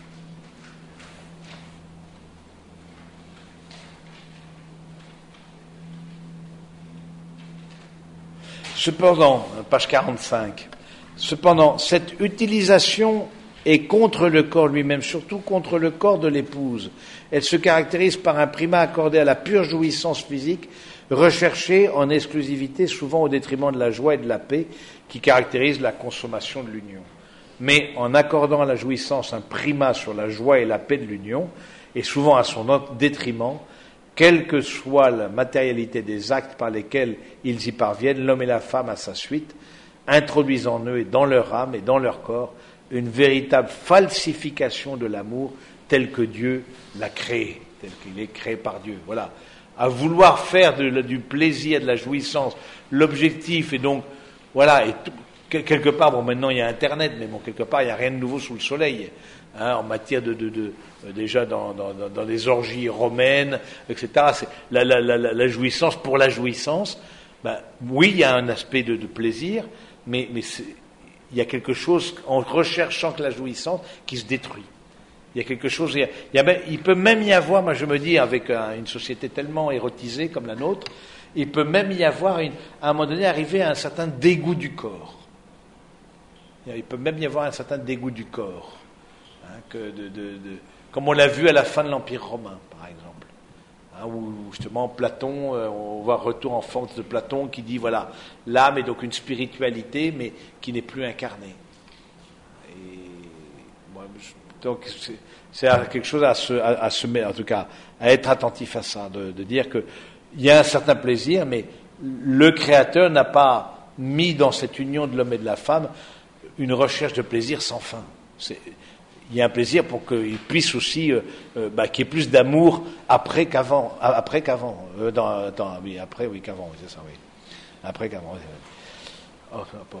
Cependant, page quarante-cinq, cependant, cette utilisation est contre le corps lui-même, surtout contre le corps de l'épouse. Elle se caractérise par un primat accordé à la pure jouissance physique, recherchée en exclusivité, souvent au détriment de la joie et de la paix, qui caractérisent la consommation de l'union. Mais en accordant à la jouissance un primat sur la joie et la paix de l'union, et souvent à son détriment, quelle que soit la matérialité des actes par lesquels ils y parviennent, l'homme et la femme à sa suite introduisent en eux et dans leur âme et dans leur corps une véritable falsification de l'amour tel que Dieu l'a créé, tel qu'il est créé par Dieu. Voilà. À vouloir faire de, du plaisir, de la jouissance, l'objectif est donc, voilà, et tout, quelque part, bon, maintenant il y a Internet, mais bon, quelque part, il n'y a rien de nouveau sous le soleil, hein, en matière de, de, de euh, déjà dans, dans, dans les orgies romaines, et cetera. C'est la, la, la, la jouissance pour la jouissance. Ben, oui, il y a un aspect de, de plaisir, mais, mais c'est, il y a quelque chose, en recherchant que la jouissance, qui se détruit. Il y a quelque chose, il, y a, il, y a, il peut même y avoir, moi je me dis, avec un, une société tellement érotisée comme la nôtre, il peut même y avoir, une, à un moment donné, arriver à un certain dégoût du corps. Il peut même y avoir un certain dégoût du corps, hein, que de, de, de, comme on l'a vu à la fin de l'Empire romain, par exemple, hein, où justement Platon, euh, on voit retour en force de Platon qui dit, voilà, l'âme est donc une spiritualité, mais qui n'est plus incarnée. Et moi, je, donc c'est, c'est quelque chose à se, à, à se mettre, en tout cas, à être attentif à ça, de, de dire que il y a un certain plaisir, mais le Créateur n'a pas mis dans cette union de l'homme et de la femme une recherche de plaisir sans fin. C'est, il y a un plaisir pour qu'il puisse aussi, euh, euh, bah, qu'il y ait plus d'amour après qu'avant, après qu'avant, euh, dans, dans, oui, après, oui, qu'avant, oui, c'est ça, oui, après qu'avant. Oui. Oh, hop, hop.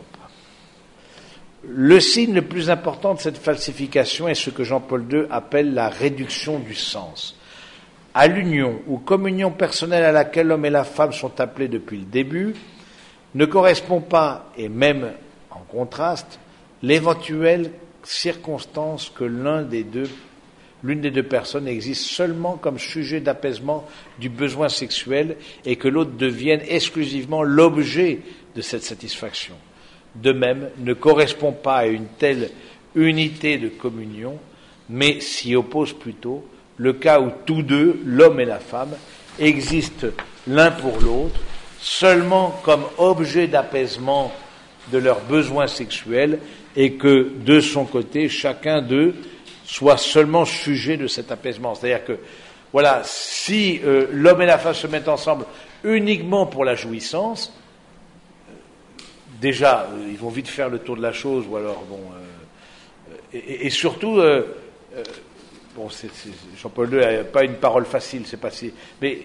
Le signe le plus important de cette falsification est ce que Jean-Paul deux appelle la réduction du sens. À l'union ou communion personnelle à laquelle l'homme et la femme sont appelés depuis le début, ne correspond pas, et même en contraste, l'éventuelle circonstance que l'un des deux, l'une des deux personnes existe seulement comme sujet d'apaisement du besoin sexuel et que l'autre devienne exclusivement l'objet de cette satisfaction. De même, ne correspond pas à une telle unité de communion, mais s'y oppose plutôt le cas où tous deux, l'homme et la femme, existent l'un pour l'autre seulement comme objet d'apaisement de leurs besoins sexuels et que, de son côté, chacun d'eux soit seulement sujet de cet apaisement. C'est-à-dire que, voilà, si euh, l'homme et la femme se mettent ensemble uniquement pour la jouissance, euh, déjà, euh, ils vont vite faire le tour de la chose, ou alors, bon, euh, et, et surtout, euh, euh, bon, c'est, c'est, Jean-Paul deux n'a pas une parole facile, c'est pas si, mais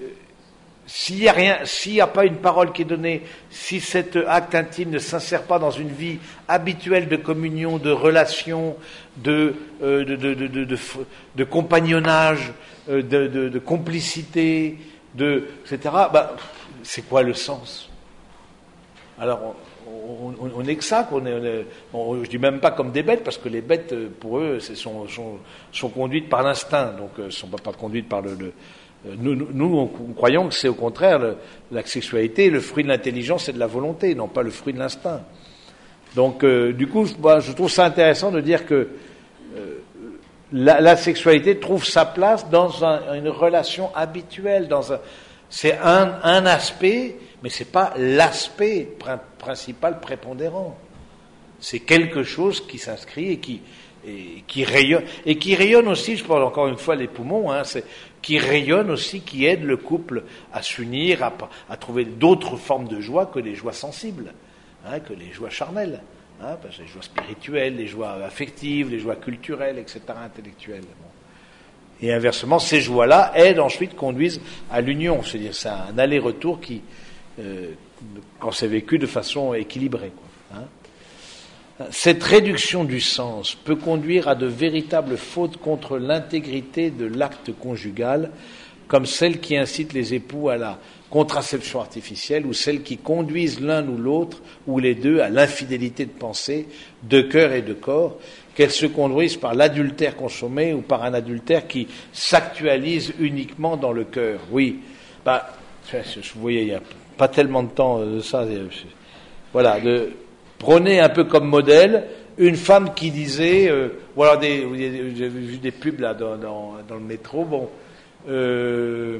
S'il n'y a rien, s'il n'y a pas une parole qui est donnée, si cet acte intime ne s'insère pas dans une vie habituelle de communion, de relation, de, euh, de, de, de, de, de, de compagnonnage, euh, de, de, de complicité, de, et cetera, bah, c'est quoi le sens? Alors, on, on, on est que ça, qu'on est, on est on, je dis même pas comme des bêtes, parce que les bêtes, pour eux, c'est, sont, sont, sont conduites par l'instinct, donc elles ne sont pas, pas conduites par le... le Nous, nous, nous, croyons que c'est au contraire le, la sexualité, le fruit de l'intelligence et de la volonté, non pas le fruit de l'instinct. Donc, euh, du coup, bah, je trouve ça intéressant de dire que euh, la, la sexualité trouve sa place dans un, une relation habituelle. Dans un, c'est un, un aspect, mais c'est pas l'aspect pr- principal prépondérant. C'est quelque chose qui s'inscrit et qui, et qui rayonne, et qui rayonne aussi, je parle encore une fois les poumons, hein, c'est qui rayonne aussi, qui aide le couple à s'unir, à, à trouver d'autres formes de joie que les joies sensibles, hein, que les joies charnelles, hein, parce que les joies spirituelles, les joies affectives, les joies culturelles, et cetera, intellectuelles. Bon. Et inversement, ces joies-là aident ensuite, conduisent à l'union, c'est-à-dire c'est un aller-retour qui, euh, quand c'est vécu de façon équilibrée, quoi, hein. Cette réduction du sens peut conduire à de véritables fautes contre l'intégrité de l'acte conjugal, comme celles qui incitent les époux à la contraception artificielle ou celles qui conduisent l'un ou l'autre ou les deux à l'infidélité de pensée, de cœur et de corps, qu'elles se conduisent par l'adultère consommé ou par un adultère qui s'actualise uniquement dans le cœur. Oui, bah, vous voyez, il n'y a pas tellement de temps de ça. Voilà, de... Prenez un peu comme modèle une femme qui disait, euh, ou alors des, j'ai vu des pubs là dans, dans, dans le métro, bon, euh,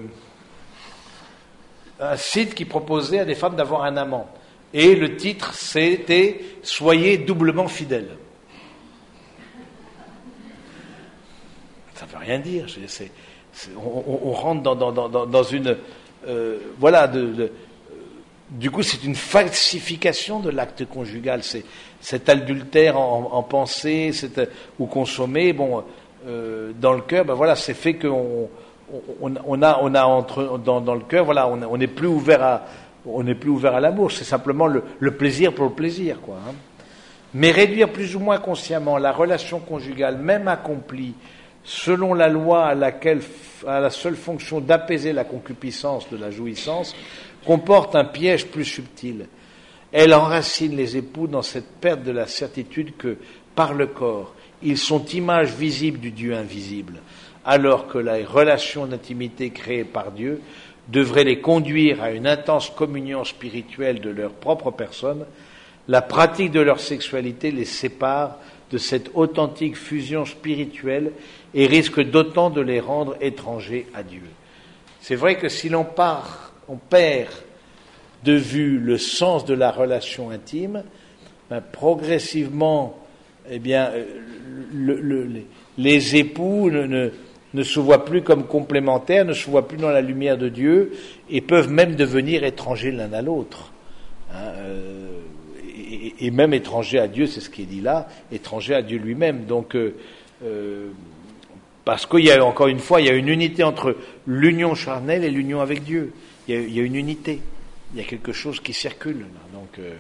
un site qui proposait à des femmes d'avoir un amant. Et le titre, c'était « Soyez doublement fidèles ». Ça ne veut rien dire. C'est, on, on, on rentre dans, dans, dans, dans une... Euh, voilà, de, de, du coup, c'est une falsification de l'acte conjugal. C'est cet adultère en, en pensée cette, ou consommé, bon, euh, dans le cœur, ben voilà, c'est fait qu'on on, on a, on a entre, dans, dans le cœur, voilà, on n'est plus ouvert à, on n'est plus ouvert à l'amour. C'est simplement le, le plaisir pour le plaisir, quoi. Hein. Mais réduire plus ou moins consciemment la relation conjugale, même accomplie, selon la loi à laquelle a la seule fonction d'apaiser la concupiscence de la jouissance, comporte un piège plus subtil. Elle enracine les époux dans cette perte de la certitude que, par le corps, ils sont image visible du Dieu invisible, alors que la relation d'intimité créée par Dieu devrait les conduire à une intense communion spirituelle de leur propre personne. La pratique de leur sexualité les sépare de cette authentique fusion spirituelle et risque d'autant de les rendre étrangers à Dieu. C'est vrai que si l'on part, on perd de vue le sens de la relation intime, ben, progressivement, eh bien, le, le, les, les époux ne, ne, ne se voient plus comme complémentaires, ne se voient plus dans la lumière de Dieu et peuvent même devenir étrangers l'un à l'autre. Hein, euh, et, et même étrangers à Dieu, c'est ce qui est dit là, étrangers à Dieu lui-même. Donc, euh, euh, parce qu'il y a, encore une fois, il y a une unité entre l'union charnelle et l'union avec Dieu. Il y a, il y a une unité. Il y a quelque chose qui circule. Là. Donc, euh,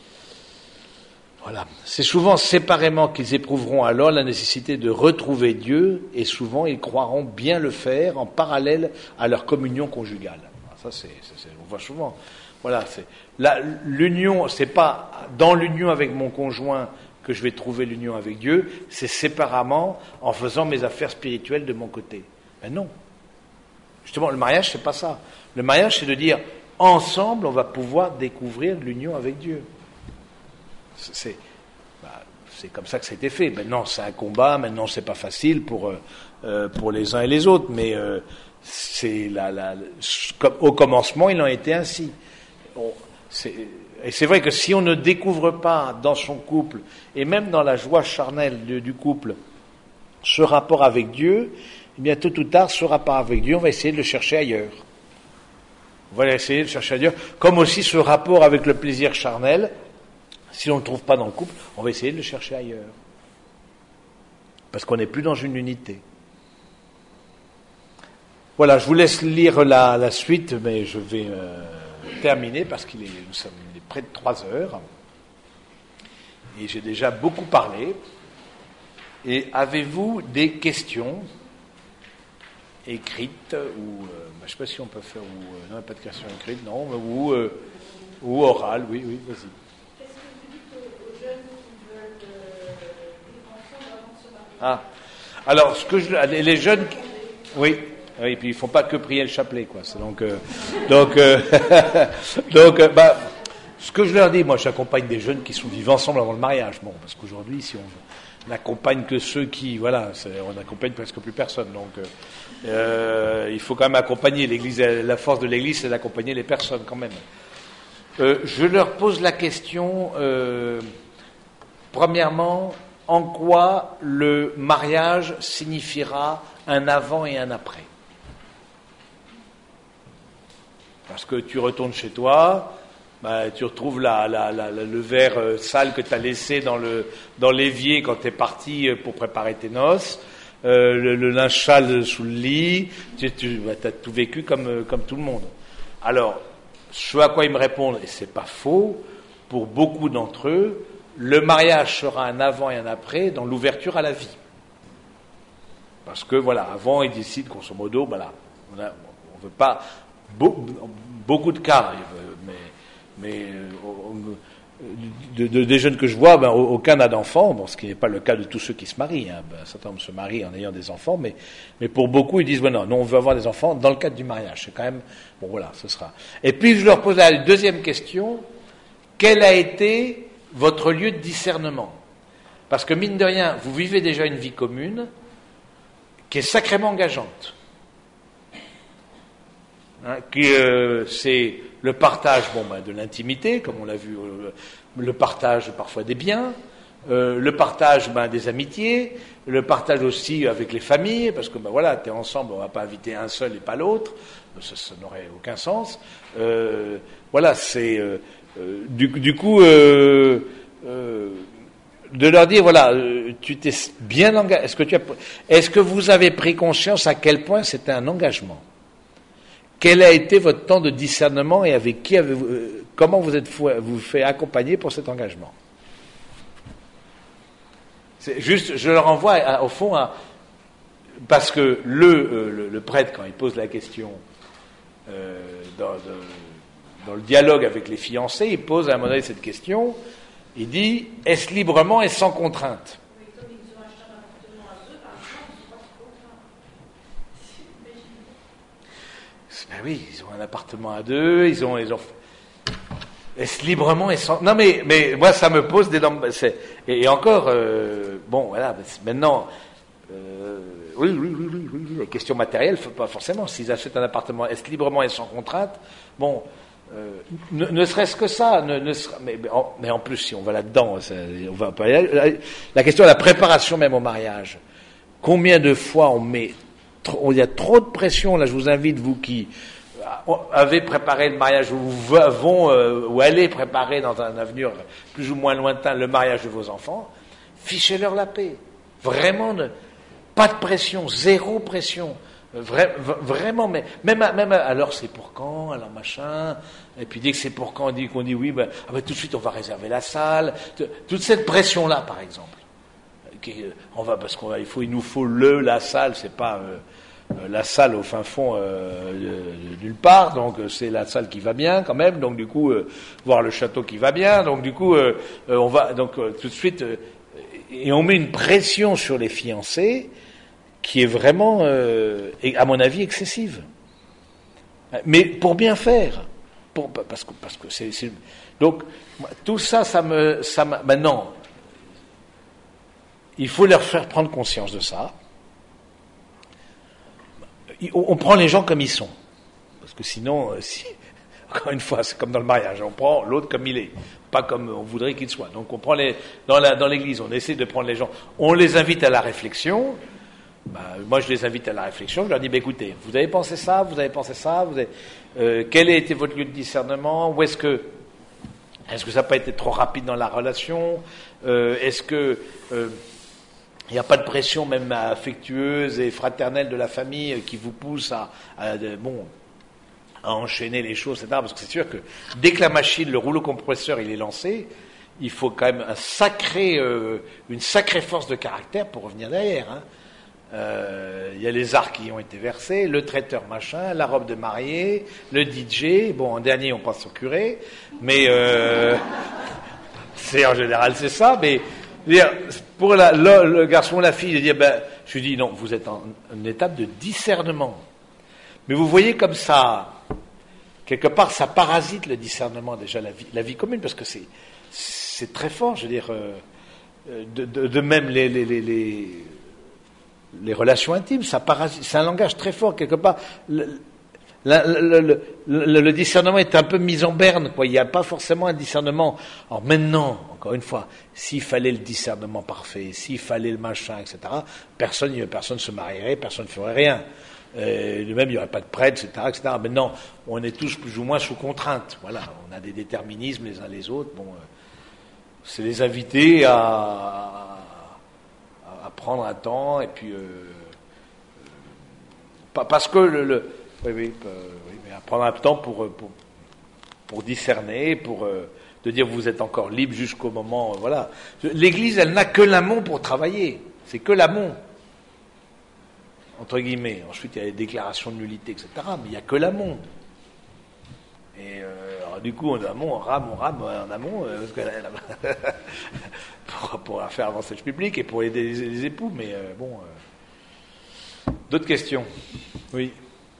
voilà. C'est souvent séparément qu'ils éprouveront alors la nécessité de retrouver Dieu, et souvent ils croiront bien le faire en parallèle à leur communion conjugale. Ça, c'est, c'est, c'est on voit souvent. Voilà. C'est, là, l'union, c'est pas dans l'union avec mon conjoint que je vais trouver l'union avec Dieu, c'est séparément en faisant mes affaires spirituelles de mon côté. Ben non. Justement, le mariage, c'est pas ça. Le mariage, c'est de dire, ensemble, on va pouvoir découvrir l'union avec Dieu. C'est, bah, c'est comme ça que ça a été fait. Maintenant, c'est un combat. Maintenant, c'est pas facile pour euh, pour les uns et les autres. Mais euh, c'est la, la, comme, au commencement, il en était ainsi. On, c'est, et c'est vrai que si on ne découvre pas dans son couple et même dans la joie charnelle de, du couple ce rapport avec Dieu, eh bien tôt ou tard, ce rapport avec Dieu, on va essayer de le chercher ailleurs. On va essayer de le chercher ailleurs, comme aussi ce rapport avec le plaisir charnel. Si on ne le trouve pas dans le couple, on va essayer de le chercher ailleurs. Parce qu'on n'est plus dans une unité. Voilà, je vous laisse lire la, la suite, mais je vais euh, terminer parce qu'il est, nous sommes, il est près de trois heures. Et j'ai déjà beaucoup parlé. Et avez-vous des questions écrites ou, euh, je ne sais pas si on peut faire, ou, euh, non, pas de questions écrites, non, ou, euh, ou orales, oui, oui, vas-y. Ah, alors ce que je, les jeunes, oui, oui, puis ils font pas que prier le chapelet, quoi. C'est donc, euh, donc, euh, donc, euh, bah, ce que je leur dis, moi, j'accompagne des jeunes qui sont vivants ensemble avant le mariage, bon, parce qu'aujourd'hui, si on n'accompagne que ceux qui, voilà, c'est, on n'accompagne presque plus personne, donc, euh, euh, il faut quand même accompagner l'Église. La force de l'Église, c'est d'accompagner les personnes, quand même. Euh, je leur pose la question, euh, premièrement. En quoi le mariage signifiera un avant et un après? Parce que tu retournes chez toi, bah, tu retrouves la, la, la, le verre euh, sale que tu as laissé dans, le, dans l'évier quand tu es parti pour préparer tes noces, euh, le, le linge sale sous le lit, tu, tu bah, as tout vécu comme, comme tout le monde. Alors, ce à quoi ils me répondent, et c'est pas faux, pour beaucoup d'entre eux, le mariage sera un avant et un après dans l'ouverture à la vie. Parce que, voilà, avant, ils décident, grosso modo, voilà, on ne veut pas, beau, beaucoup de cas, mais, mais de, de, des jeunes que je vois, ben, aucun n'a d'enfants, bon, ce qui n'est pas le cas de tous ceux qui se marient. Hein. Ben, certains hommes se marient en ayant des enfants, mais, mais pour beaucoup, ils disent, ben non, nous, on veut avoir des enfants dans le cadre du mariage. C'est quand même, bon, voilà, ce sera. Et puis, je leur pose la deuxième question, quelle a été votre lieu de discernement? Parce que, mine de rien, vous vivez déjà une vie commune qui est sacrément engageante. Hein, qui, euh, c'est le partage bon, ben, de l'intimité, comme on l'a vu, euh, le partage parfois des biens, euh, le partage ben, des amitiés, le partage aussi avec les familles, parce que ben, voilà, t'es ensemble, on va pas inviter un seul et pas l'autre, ça, ça n'aurait aucun sens. Euh, voilà, c'est euh, euh, du, du coup euh, euh, de leur dire voilà, euh, tu t'es bien engagé. Est-ce que tu as, est-ce que vous avez pris conscience à quel point c'était un engagement? Quel a été votre temps de discernement et avec qui avez-vous, euh, comment vous êtes vous fait accompagner pour cet engagement? C'est juste, je leur envoie à, au fond à, parce que le, euh, le, le prêtre quand il pose la question euh, dans, de, dans le dialogue avec les fiancés, il pose à un moment donné cette question. Il dit est-ce librement et sans contrainte? Ben oui, ils ont un appartement à deux, ils ont, ils ont... Est-ce librement et sans... Non mais, mais moi ça me pose des... C'est... Et, et encore, euh, bon voilà, maintenant, euh, oui, oui, oui, oui, oui, les questions matérielles, pas forcément, s'ils achètent un appartement, est-ce librement et sans contrainte? Bon, euh, ne, ne serait-ce que ça, ne, ne serait... mais, mais, en, mais en plus, si on va là-dedans, ça, on va pas y aller. La question de la préparation même au mariage, combien de fois on met... Il y a trop de pression, là je vous invite, vous qui avez préparé le mariage, ou vont, euh, ou allez préparer dans un avenir plus ou moins lointain le mariage de vos enfants, fichez-leur la paix. Vraiment, ne, pas de pression, zéro pression. Vra, vraiment, mais même, même alors c'est pour quand, alors machin, et puis dès que c'est pour quand, on dit qu'on dit oui, ben, ah ben, tout de suite on va réserver la salle. Toute cette pression-là, par exemple. On va, parce qu'il faut, il nous faut le, la salle, c'est pas euh, la salle au fin fond euh, de, de, nulle part, donc c'est la salle qui va bien quand même, donc du coup euh, voir le château qui va bien, donc du coup euh, on va donc euh, tout de suite euh, et on met une pression sur les fiancés qui est vraiment, euh, à mon avis, excessive. Mais pour bien faire, pour, parce que parce que c'est, c'est donc tout ça, ça me, ça me, maintenant. Il faut leur faire prendre conscience de ça. On prend les gens comme ils sont. Parce que sinon, si, encore une fois, c'est comme dans le mariage, on prend l'autre comme il est, pas comme on voudrait qu'il soit. Donc on prend les, dans, la, dans l'église, on essaie de prendre les gens, on les invite à la réflexion. Ben, moi je les invite à la réflexion, je leur dis, ben, écoutez, vous avez pensé ça, vous avez pensé ça, vous avez, euh, quel a été votre lieu de discernement, où est-ce que, est-ce que ça n'a pas été trop rapide dans la relation, euh, est-ce que... Euh, il n'y a pas de pression même affectueuse et fraternelle de la famille qui vous pousse à, à, bon, à enchaîner les choses, et cetera. Parce que c'est sûr que dès que la machine, le rouleau compresseur, il est lancé, il faut quand même un sacré, euh, une sacrée force de caractère pour revenir derrière. Hein. Euh, il y a les arts qui ont été versés, le traiteur machin, la robe de mariée, le D J. Bon, en dernier, on passe au curé, mais euh, c'est en général c'est ça, mais pour la, le, le garçon ou la fille, de dire, ben, je lui dis, non, vous êtes en une étape de discernement. Mais vous voyez comme ça, quelque part, ça parasite le discernement, déjà, la vie, la vie commune, parce que c'est, c'est très fort, je veux dire, euh, de, de, de même les, les, les, les, les relations intimes, ça parasite, c'est un langage très fort, quelque part. Le, Le, le, le, le, le discernement est un peu mis en berne, quoi. Il n'y a pas forcément un discernement. Alors maintenant, encore une fois, s'il fallait le discernement parfait, s'il fallait le machin, et cetera, personne personne se marierait, personne ne ferait rien. Euh, de même, il n'y aurait pas de prêtre, et cetera, et cetera. Maintenant, on est tous plus ou moins sous contrainte. Voilà, on a des déterminismes les uns les autres. Bon, euh, c'est les inviter à, à, à prendre un temps, et puis... Euh, euh, parce que le... le Oui, oui, euh, oui, mais à prendre un temps pour, pour, pour discerner, pour euh, de dire vous êtes encore libre jusqu'au moment, euh, voilà. L'Église, elle n'a que l'amont pour travailler, c'est que l'amont, entre guillemets. Ensuite, il y a les déclarations de nullité, et cetera, mais il n'y a que l'amont. Et euh, alors, du coup, en amont, on rame, on rame en amont, euh, parce que, pour, pour faire avancer le public et pour aider les, les époux, mais euh, bon. Euh, d'autres questions? Oui.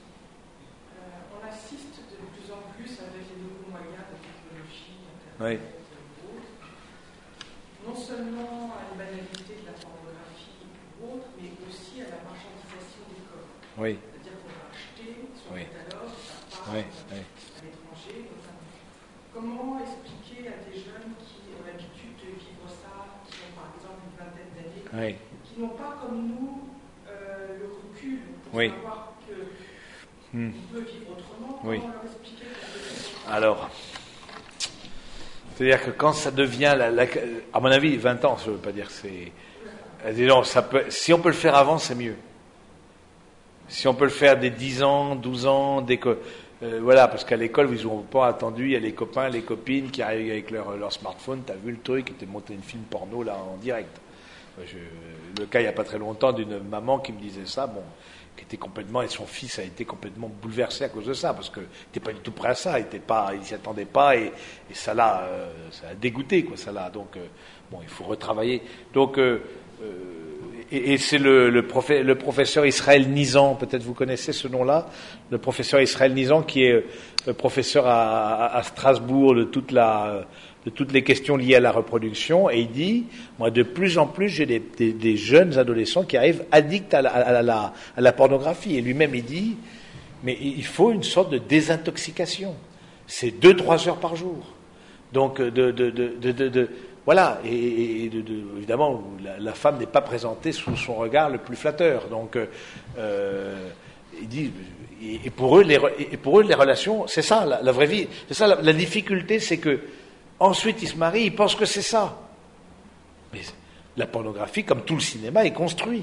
Oui. Non seulement à une banalité de la pornographie ou autre, mais aussi à la marchandisation des corps. Oui. C'est-à-dire qu'on va acheter sur oui. le catalogue, ça part oui. oui. à l'étranger. Notamment. Comment expliquer à des jeunes qui ont l'habitude de vivre ça, qui ont par oui. qui n'ont pas comme nous euh, le recul pour Oui. savoir qu'on Hmm. peut vivre autrement. Oui. Comment leur expliquer que- Alors, c'est-à-dire que quand ça devient, la, la- à mon avis, vingt ans, je ne veux pas dire que c'est... Disons, ça peut, si on peut le faire avant, c'est mieux. Si on peut le faire dès dix ans, douze ans, dès que... Euh, voilà, parce qu'à l'école, ils n'ont pas attendu, il y a les copains, les copines qui arrivent avec leur, leur smartphone, t'as vu le truc, ils te montré une film porno là en direct. Je, le cas il n'y a pas très longtemps d'une maman qui me disait ça, bon, qui était complètement, et son fils a été complètement bouleversé à cause de ça, parce que n'était pas du tout prêt à ça, il était pas, il s'y attendait pas, et, et ça l'a, euh, ça l'a dégoûté, quoi, ça l'a. Donc, euh, bon, il faut retravailler. Donc, euh, euh, et, et c'est le, le, profé, le professeur Israël Nizan, peut-être vous connaissez ce nom-là, le professeur Israël Nizan, qui est euh, professeur à, à, à Strasbourg de toute la de toutes les questions liées à la reproduction, et il dit, moi de plus en plus j'ai des, des, des jeunes adolescents qui arrivent addicts à la, à la, à la pornographie, et lui-même il dit, mais il faut une sorte de désintoxication, c'est deux, trois heures par jour, donc de, de, de, de, de, de voilà, et, et de, de, évidemment la, la femme n'est pas présentée sous son regard le plus flatteur, donc euh, il dit, et, et pour eux les, et pour eux les relations, c'est ça la, la vraie vie, c'est ça la, la difficulté, c'est que ensuite, ils se marient, ils pensent que c'est ça. Mais la pornographie, comme tout le cinéma, est construit.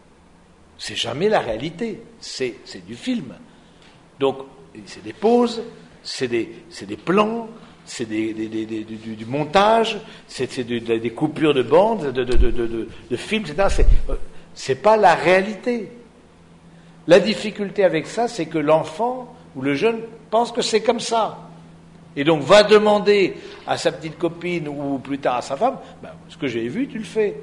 C'est jamais la réalité. C'est, c'est du film. Donc, c'est des pauses, c'est des, c'est des plans, c'est des, des, des, des, du, du montage, c'est, c'est de, de, des coupures de bandes, de, de, de, de, de films, et cetera. C'est, c'est pas la réalité. La difficulté avec ça, c'est que l'enfant ou le jeune pense que c'est comme ça. Et donc va demander à sa petite copine ou plus tard à sa femme, ben, ce que j'ai vu, tu le fais.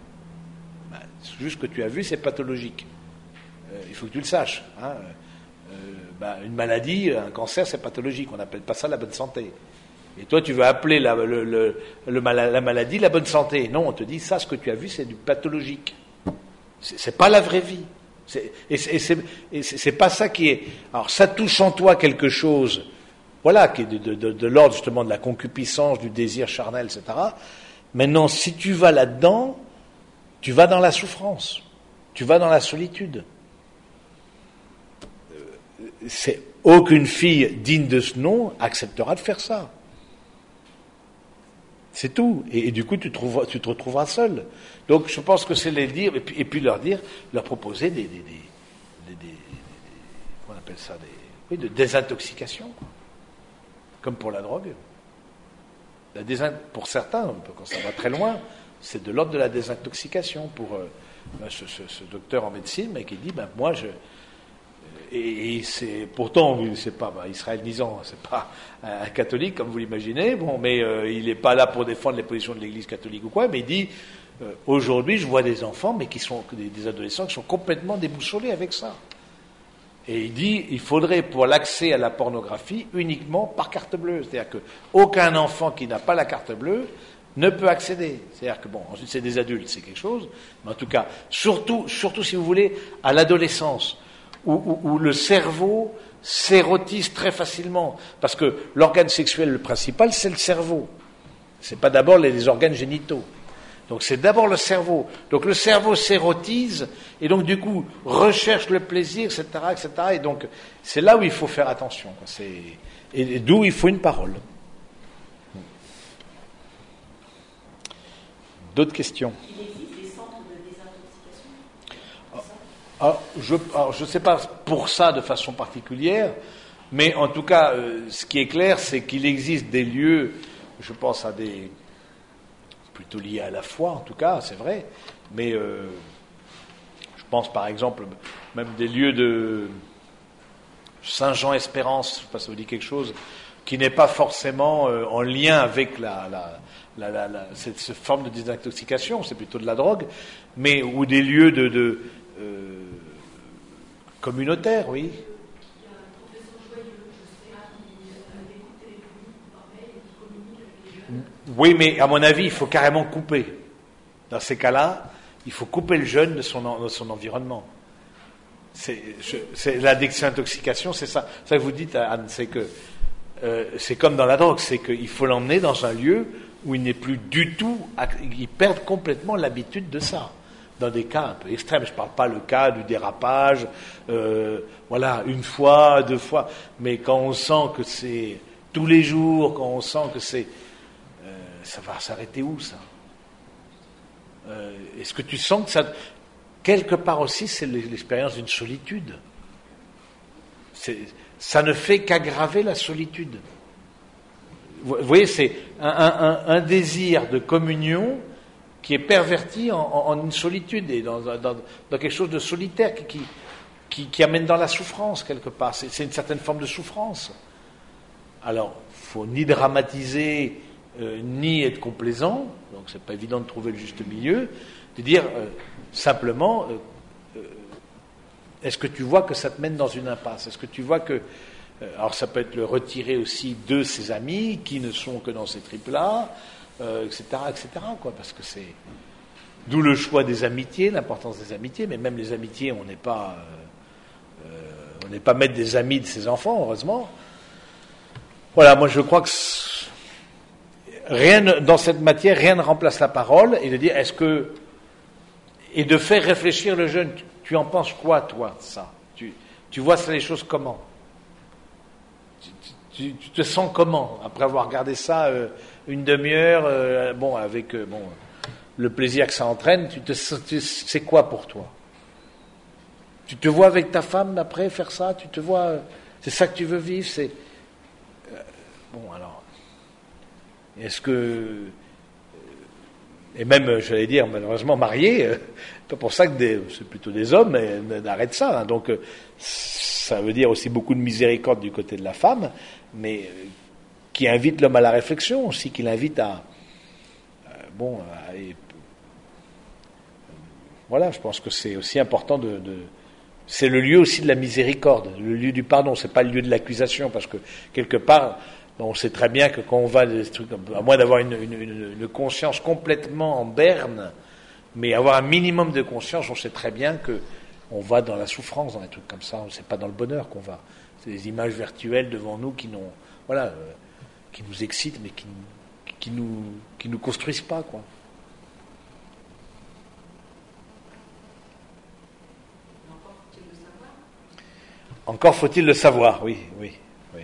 Ben, juste ce que tu as vu, c'est pathologique. Euh, il faut que tu le saches. Hein. Euh, ben, une maladie, un cancer, c'est pathologique. On n'appelle pas ça la bonne santé. Et toi, tu veux appeler la, le, le, le, la maladie la bonne santé. Non, on te dit, ça, ce que tu as vu, c'est du pathologique. C'est, c'est pas la vraie vie. C'est, et c'est, et c'est, et c'est, c'est pas ça qui est... Alors, ça touche en toi quelque chose... Voilà, qui est de, de, de, de l'ordre justement de la concupiscence, du désir charnel, et cetera. Maintenant, si tu vas là-dedans, tu vas dans la souffrance, tu vas dans la solitude. C'est, aucune fille digne de ce nom acceptera de faire ça. C'est tout. Et, et du coup, tu, trouveras, tu te retrouveras seul. Donc, je pense que c'est les dire, et puis, et puis leur dire, leur proposer des, des, des, des, des, des comment on appelle ça, des, oui, de désintoxication, quoi. Comme pour la drogue. La désin... Pour certains, quand ça va très loin, c'est de l'ordre de la désintoxication. Pour euh, ce, ce, ce docteur en médecine, mais qui dit, ben moi, je... Et, et c'est pourtant, c'est pas ben, Israël Nizan, c'est pas un catholique comme vous l'imaginez, bon, mais euh, il n'est pas là pour défendre les positions de l'Église catholique ou quoi, mais il dit, euh, aujourd'hui, je vois des enfants, mais qui sont des, des adolescents qui sont complètement déboussolés avec ça. Et il dit, il faudrait pour l'accès à la pornographie uniquement par carte bleue. C'est-à-dire qu'aucun enfant qui n'a pas la carte bleue ne peut accéder. C'est-à-dire que, bon, ensuite c'est des adultes, c'est quelque chose, mais en tout cas, surtout, surtout si vous voulez, à l'adolescence, où, où, où le cerveau s'érotise très facilement. Parce que l'organe sexuel, le principal, c'est le cerveau. C'est pas d'abord les, les organes génitaux. Donc c'est d'abord le cerveau. Donc le cerveau s'érotise et donc du coup recherche le plaisir, et cetera, et cetera. Et donc c'est là où il faut faire attention. C'est, et d'où il faut une parole. D'autres questions? Il existe des centres de désintoxication? Alors, je alors, je sais pas pour ça de façon particulière, mais en tout cas, euh, ce qui est clair, c'est qu'il existe des lieux, je pense à des... plutôt lié à la foi, en tout cas, c'est vrai, mais euh, je pense par exemple même des lieux de Saint-Jean-Espérance, je ne sais pas si ça vous dit quelque chose, qui n'est pas forcément euh, en lien avec la, la, la, la, la, cette, cette forme de désintoxication, c'est plutôt de la drogue, mais ou des lieux de, de euh, communautaires, oui. Oui, mais à mon avis, il faut carrément couper. Dans ces cas-là, il faut couper le jeune de son, de son environnement. C'est, je, c'est la désintoxication, c'est ça. C'est ça que vous dites, Anne, c'est que euh, c'est comme dans la drogue, c'est qu'il faut l'emmener dans un lieu où il n'est plus du tout, il perd complètement l'habitude de ça. dans des cas un peu extrêmes. Je ne parle pas le cas du dérapage, euh, voilà, une fois, deux fois, mais quand on sent que c'est tous les jours, quand on sent que c'est... Euh, ça va s'arrêter où, ça euh, Est-ce que tu sens que ça... Quelque part aussi, c'est l'expérience d'une solitude. C'est, ça ne fait qu'aggraver la solitude. Vous voyez, c'est un, un, un désir de communion qui est perverti en, en, en une solitude et dans, dans, dans quelque chose de solitaire qui, qui, qui amène dans la souffrance quelque part. C'est, c'est une certaine forme de souffrance. Alors, il faut ni dramatiser, euh, ni être complaisant, donc c'est pas évident de trouver le juste milieu, de dire euh, simplement, euh, euh, est-ce que tu vois que ça te mène dans une impasse ? Est-ce que tu vois que... Euh, alors ça peut être le retirer aussi de ses amis, qui ne sont que dans ces tripes-là, euh, et cetera, et cetera, quoi, parce que c'est... D'où le choix des amitiés, l'importance des amitiés, mais même les amitiés, on n'est pas... Euh, euh, on n'est pas maître des amis de ses enfants, heureusement. Voilà, moi je crois que rien ne, dans cette matière, rien ne remplace la parole, et de dire, est-ce que... Et de faire réfléchir le jeune, tu, tu en penses quoi, toi, de ça ? tu, tu vois ça, les choses comment ? tu, tu, tu te sens comment, après avoir regardé ça euh, une demi-heure, euh, bon, avec euh, bon, le plaisir que ça entraîne, tu te, tu, c'est quoi pour toi ? Tu te vois avec ta femme après faire ça ? Tu te vois... Euh, c'est ça que tu veux vivre ? C'est... Bon, alors, est-ce que, et même, j'allais dire, malheureusement, mariés, euh, pas pour ça que des, c'est plutôt des hommes, mais n'arrêtent ça. Hein, donc, euh, ça veut dire aussi beaucoup de miséricorde du côté de la femme, mais euh, qui invite l'homme à la réflexion aussi, qui l'invite à, euh, bon, à, et, voilà, je pense que c'est aussi important de, de c'est le lieu aussi de la miséricorde, le lieu du pardon, c'est pas le lieu de l'accusation, parce que quelque part, on sait très bien que quand on va des trucs, à moins d'avoir une, une, une, une conscience complètement en berne, mais avoir un minimum de conscience, on sait très bien que on va dans la souffrance, dans des trucs comme ça. C'est pas dans le bonheur qu'on va. C'est des images virtuelles devant nous qui n'ont, voilà, euh, qui nous excitent, mais qui, qui nous, qui nous construisent pas, quoi. Encore faut-il le savoir, oui, oui, oui.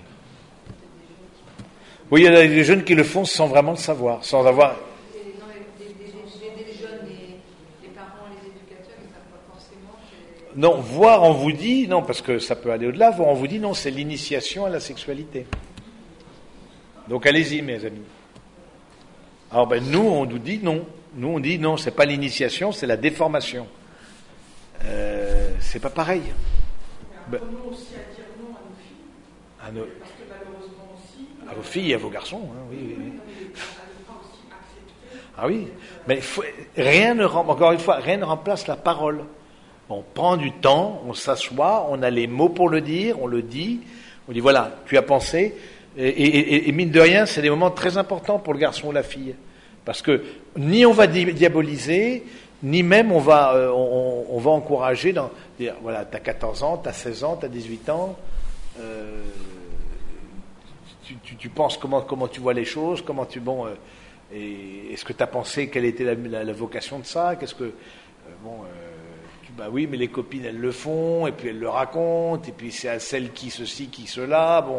Oui, il y a des jeunes qui le font sans vraiment le savoir, sans avoir... J'ai des jeunes, les parents, les éducateurs, ils ne savent pas forcément que... Non, voir, on vous dit, non, parce que ça peut aller au-delà, voir, on vous dit, non, c'est l'initiation à la sexualité. Donc allez-y, mes amis. Alors, ben, nous, on nous dit non. Nous, on dit non, c'est pas l'initiation, c'est la déformation. Euh, c'est pas pareil. Mais apprenons aussi à dire non à nos filles. À nos... Parce que malheureusement aussi... À vos filles et à vos garçons, hein, oui, oui, oui. À ne pas aussi accepter. Ah oui, mais faut, rien ne rem- encore une fois, rien ne remplace la parole. On prend du temps, on s'assoit, on a les mots pour le dire, on le dit, on dit voilà, tu as pensé, et, et, et mine de rien, c'est des moments très importants pour le garçon ou la fille, parce que ni on va di- diaboliser, ni même on va, euh, on, on va encourager dans, dire voilà, t'as quatorze ans, t'as seize ans, t'as dix-huit ans, euh, tu, tu, tu penses comment, comment tu vois les choses, comment tu, bon, euh, et est-ce que tu as pensé quelle était la, la, la vocation de ça, qu'est-ce que, euh, bon, euh, tu, bah oui, mais les copines elles le font, et puis elles le racontent, et puis c'est à celle qui ceci, qui cela, bon.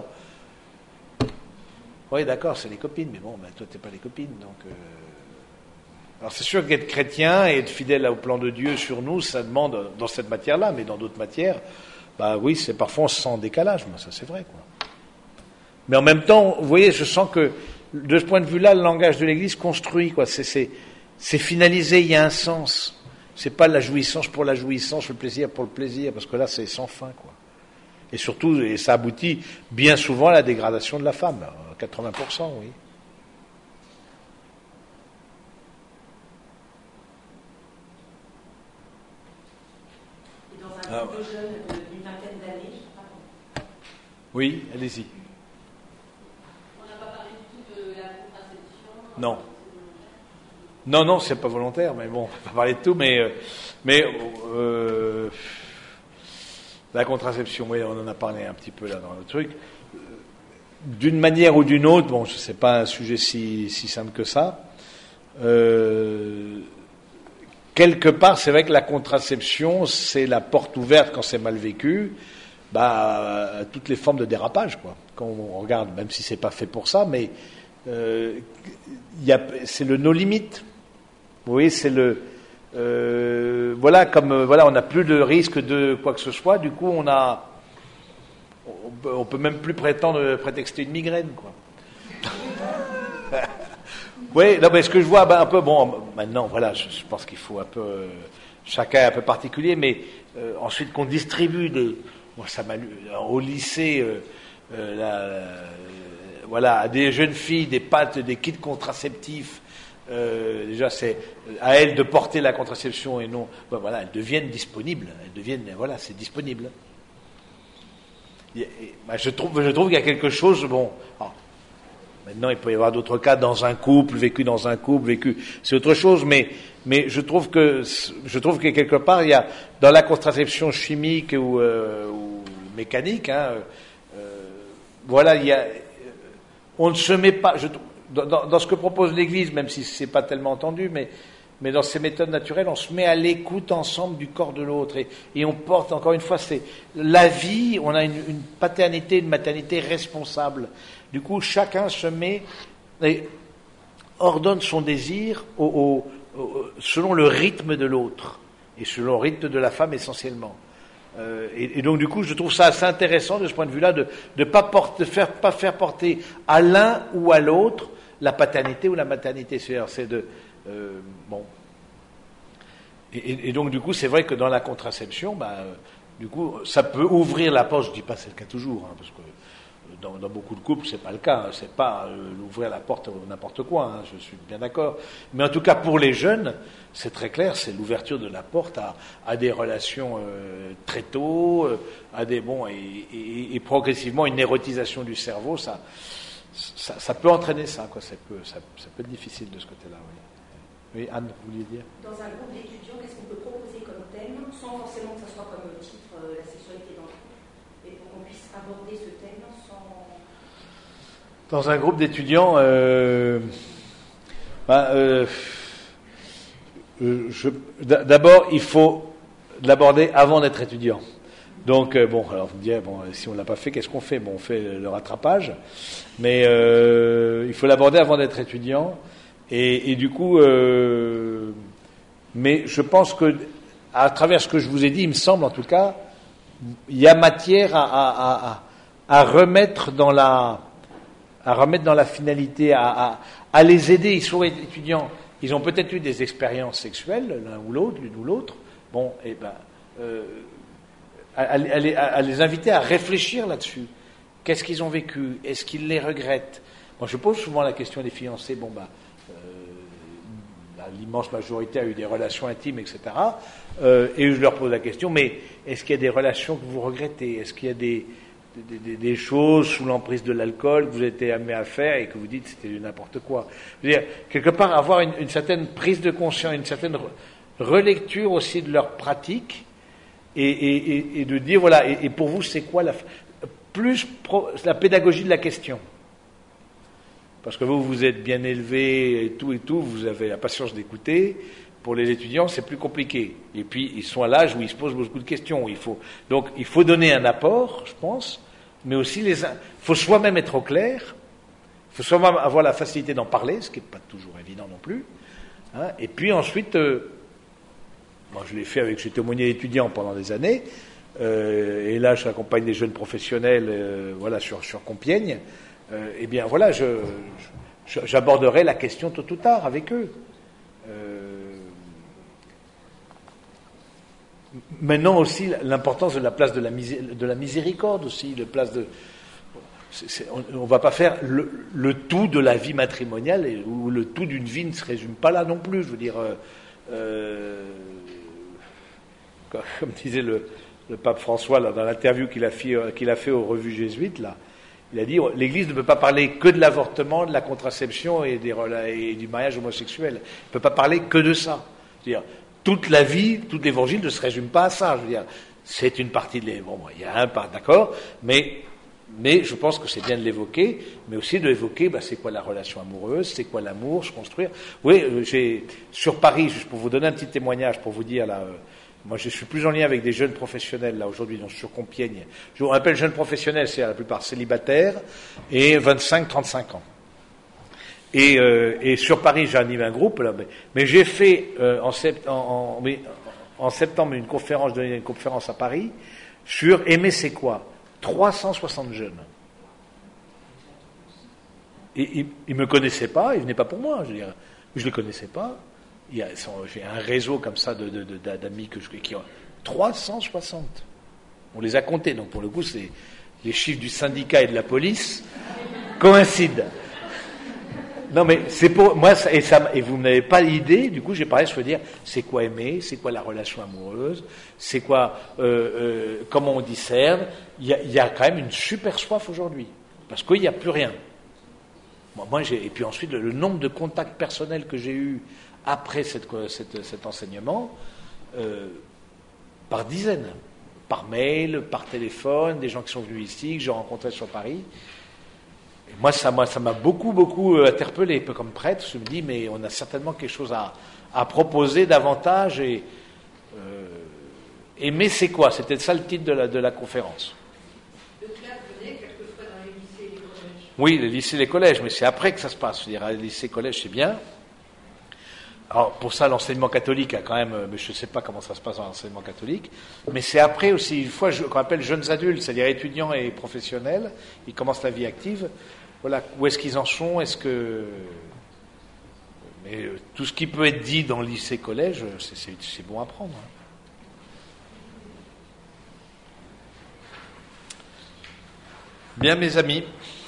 Oui, d'accord, c'est les copines, mais bon, ben, toi, t'es pas les copines, donc... Euh... Alors, c'est sûr qu'être chrétien et être fidèle au plan de Dieu sur nous, ça demande, dans cette matière-là, mais dans d'autres matières, bah oui, c'est parfois on se sent en décalage, moi, ça c'est vrai, quoi. Mais en même temps, vous voyez, je sens que, de ce point de vue-là, le langage de l'Église construit, quoi, c'est, c'est, c'est finalisé, il y a un sens. C'est pas la jouissance pour la jouissance, le plaisir pour le plaisir, parce que là, c'est sans fin, quoi. Et surtout, et ça aboutit bien souvent à la dégradation de la femme, quatre-vingts pour cent, oui. Et dans un groupe de jeunes d'une vingtaine d'années, je sais pas. Oui, allez-y. On n'a pas parlé du tout de la contraception. Non. Non, non, c'est pas volontaire, mais bon, on va pas parler de tout, mais, mais euh, la contraception, oui, on en a parlé un petit peu là dans le truc. D'une manière ou d'une autre, bon, c'est pas un sujet si, si simple que ça. Euh, quelque part, c'est vrai que la contraception, c'est la porte ouverte quand c'est mal vécu, bah, à toutes les formes de dérapage, quoi. Quand on regarde, même si c'est pas fait pour ça, mais euh, y a, c'est le no limite. Vous voyez, c'est le euh, voilà, comme euh, voilà, on n'a plus de risque de quoi que ce soit. Du coup, on a, on peut, on peut même plus prétendre prétexter une migraine, quoi. Oui, non, mais ce que je vois, ben, un peu, bon, maintenant, voilà, je, je pense qu'il faut un peu, euh, chacun est un peu particulier, mais euh, ensuite qu'on distribue des, moi, ça m'a, au lycée, euh, euh, la, euh, voilà, à des jeunes filles, des pâtes, des kits contraceptifs. Euh, déjà, c'est à elles de porter la contraception et non, ben, voilà, elles deviennent disponibles, elles deviennent, voilà, c'est disponible. Et, et, ben, je trouve, je trouve qu'il y a quelque chose, bon. Alors, maintenant, il peut y avoir d'autres cas dans un couple, vécu dans un couple, vécu, c'est autre chose, mais, mais je trouve que, je trouve que quelque part, il y a, dans la contraception chimique ou, euh, ou mécanique, hein, euh, voilà, il y a, on ne se met pas, je, dans, dans ce que propose l'Église, même si c'est pas tellement entendu, mais, mais dans ces méthodes naturelles, on se met à l'écoute ensemble du corps de l'autre et, et on porte, encore une fois, c'est la vie, on a une, une paternité, une maternité responsable. Du coup, chacun se met et ordonne son désir au, au, au, selon le rythme de l'autre et selon le rythme de la femme essentiellement. Euh, et, et donc, du coup, je trouve ça assez intéressant de ce point de vue-là de ne pas, de faire, pas faire porter à l'un ou à l'autre la paternité ou la maternité. C'est-à-dire, c'est de euh, bon. Et, et donc, du coup, c'est vrai que dans la contraception, bah, euh, du coup, ça peut ouvrir la porte. Je dis pas c'est le cas toujours, hein, parce que Dans, dans beaucoup de couples, c'est pas le cas. C'est pas euh, ouvrir la porte à n'importe quoi. Hein, je suis bien d'accord. Mais en tout cas, pour les jeunes, c'est très clair. C'est l'ouverture de la porte à, à des relations euh, très tôt, euh, à des bons et, et, et progressivement une érotisation du cerveau. Ça, ça, ça peut entraîner ça. Quoi. Ça peut, ça, ça peut être difficile de ce côté-là. Oui. Oui, Anne, vous vouliez dire? Dans un groupe d'étudiants, qu'est-ce qu'on peut proposer comme thème, sans forcément que ça soit comme titre euh, la sexualité dans le couple, et pour qu'on puisse aborder ce thème sans... Dans un groupe d'étudiants, euh, ben, euh, je, d'abord, il faut l'aborder avant d'être étudiant. Donc, euh, bon, alors vous me direz, bon, si on ne l'a pas fait, qu'est-ce qu'on fait? Bon, on fait le rattrapage, mais euh, il faut l'aborder avant d'être étudiant. Et, et du coup, euh, mais je pense que, à travers ce que je vous ai dit, il me semble en tout cas, il y a matière à, à, à, à remettre dans la, à remettre dans la finalité, à, à, à les aider. Ils sont étudiants, ils ont peut-être eu des expériences sexuelles, l'un ou l'autre, l'une ou l'autre. Bon, et ben, euh, à, à, à, les, à les inviter à réfléchir là-dessus. Qu'est-ce qu'ils ont vécu? Est-ce qu'ils les regrettent? Moi, je pose souvent la question des fiancés. Bon, bah. L'immense majorité a eu des relations intimes, et cetera. Euh, et je leur pose la question, mais est-ce qu'il y a des relations que vous regrettez? Est-ce qu'il y a des, des, des, des choses sous l'emprise de l'alcool que vous avez été amené à faire et que vous dites c'était n'importe quoi? Je veux dire, quelque part, avoir une, une certaine prise de conscience, une certaine relecture aussi de leurs pratiques et, et, et, et de dire, voilà, et, et pour vous, c'est quoi la, plus pro, la pédagogie de la question? Parce que vous, vous êtes bien élevé et tout et tout, vous avez la patience d'écouter. Pour les étudiants, c'est plus compliqué. Et puis, ils sont à l'âge où ils se posent beaucoup de questions. Il faut, donc, il faut donner un apport, je pense, mais aussi les, il faut soi-même être au clair. Il faut soi-même avoir la facilité d'en parler, ce qui n'est pas toujours évident non plus. Hein. Et puis ensuite, euh, moi je l'ai fait avec, j'ai témoigné étudiant pendant des années, euh, et là j'accompagne des jeunes professionnels, euh, voilà, sur, sur Compiègne. Euh, eh bien voilà, je, je, j'aborderai la question tôt ou tard avec eux. Euh, maintenant aussi, l'importance de la place de la, misé, de la miséricorde aussi, la place de... C'est, c'est, on ne va pas faire le, le tout de la vie matrimoniale, et, ou le tout d'une vie ne se résume pas là non plus. Je veux dire, euh, euh, comme disait le, le pape François là, dans l'interview qu'il a fait, qu'il a fait aux revues jésuites, là, il a dit l'Église ne peut pas parler que de l'avortement, de la contraception et, des, et du mariage homosexuel. Elle ne peut pas parler que de ça. C'est-à-dire, toute la vie, tout l'Évangile ne se résume pas à ça. Je veux dire, c'est une partie de l'Évangile. Bon, il y a un pas, d'accord, mais mais je pense que c'est bien de l'évoquer, mais aussi de l'évoquer, bah, c'est quoi la relation amoureuse, c'est quoi l'amour, se construire. Oui, euh, j'ai sur Paris, juste pour vous donner un petit témoignage, pour vous dire là, euh, moi je suis plus en lien avec des jeunes professionnels là aujourd'hui, donc sur Compiègne. Je vous rappelle jeunes professionnels, c'est la plupart célibataires et vingt-cinq à trente-cinq ans. Et, euh, et sur Paris, j'anime un groupe, là, mais, mais j'ai fait euh, en, sept, en, en, en septembre une conférence, je donnais une conférence à Paris sur aimer c'est quoi. trois cent soixante jeunes. Et ils ne me connaissaient pas, ils venaient pas pour moi, je veux dire, je ne les connaissais pas. Il y a, j'ai un réseau comme ça de, de, de, d'amis que je, qui ont trois cent soixante. On les a comptés, donc pour le coup, c'est les chiffres du syndicat et de la police coïncident. Non, mais c'est pour moi, ça, et, ça, et vous n'avez pas l'idée, du coup, j'ai parlé, je veux dire, c'est quoi aimer, c'est quoi la relation amoureuse, c'est quoi, euh, euh, comment on discerne. Il y, a, il y a quand même une super soif aujourd'hui, parce qu'il n'y a plus rien. Moi, moi j'ai, et puis ensuite, le, le nombre de contacts personnels que j'ai eus après cette, cette, cet enseignement, euh, par dizaines, par mail, par téléphone, des gens qui sont venus ici, que j'ai rencontrés sur Paris. Et moi, ça m'a, ça m'a beaucoup, beaucoup interpellé, un peu comme prêtre. Je me dis, mais on a certainement quelque chose à, à proposer davantage. Et euh, aimer, c'est quoi? C'était ça le titre de la, de la conférence. Le clerc venait quelquefois dans les lycées et les collèges. Oui, les lycées et les collèges, mais c'est après que ça se passe. Je veux dire, les lycées et collèges, c'est bien. Alors, pour ça, l'enseignement catholique a quand même, mais je ne sais pas comment ça se passe dans l'enseignement catholique, mais c'est après aussi, une fois qu'on appelle jeunes adultes, c'est-à-dire étudiants et professionnels, ils commencent la vie active. Voilà, où est-ce qu'ils en sont? Est-ce que. Mais tout ce qui peut être dit dans le lycée-collège, c'est, c'est, c'est bon à prendre. Hein. Bien, mes amis.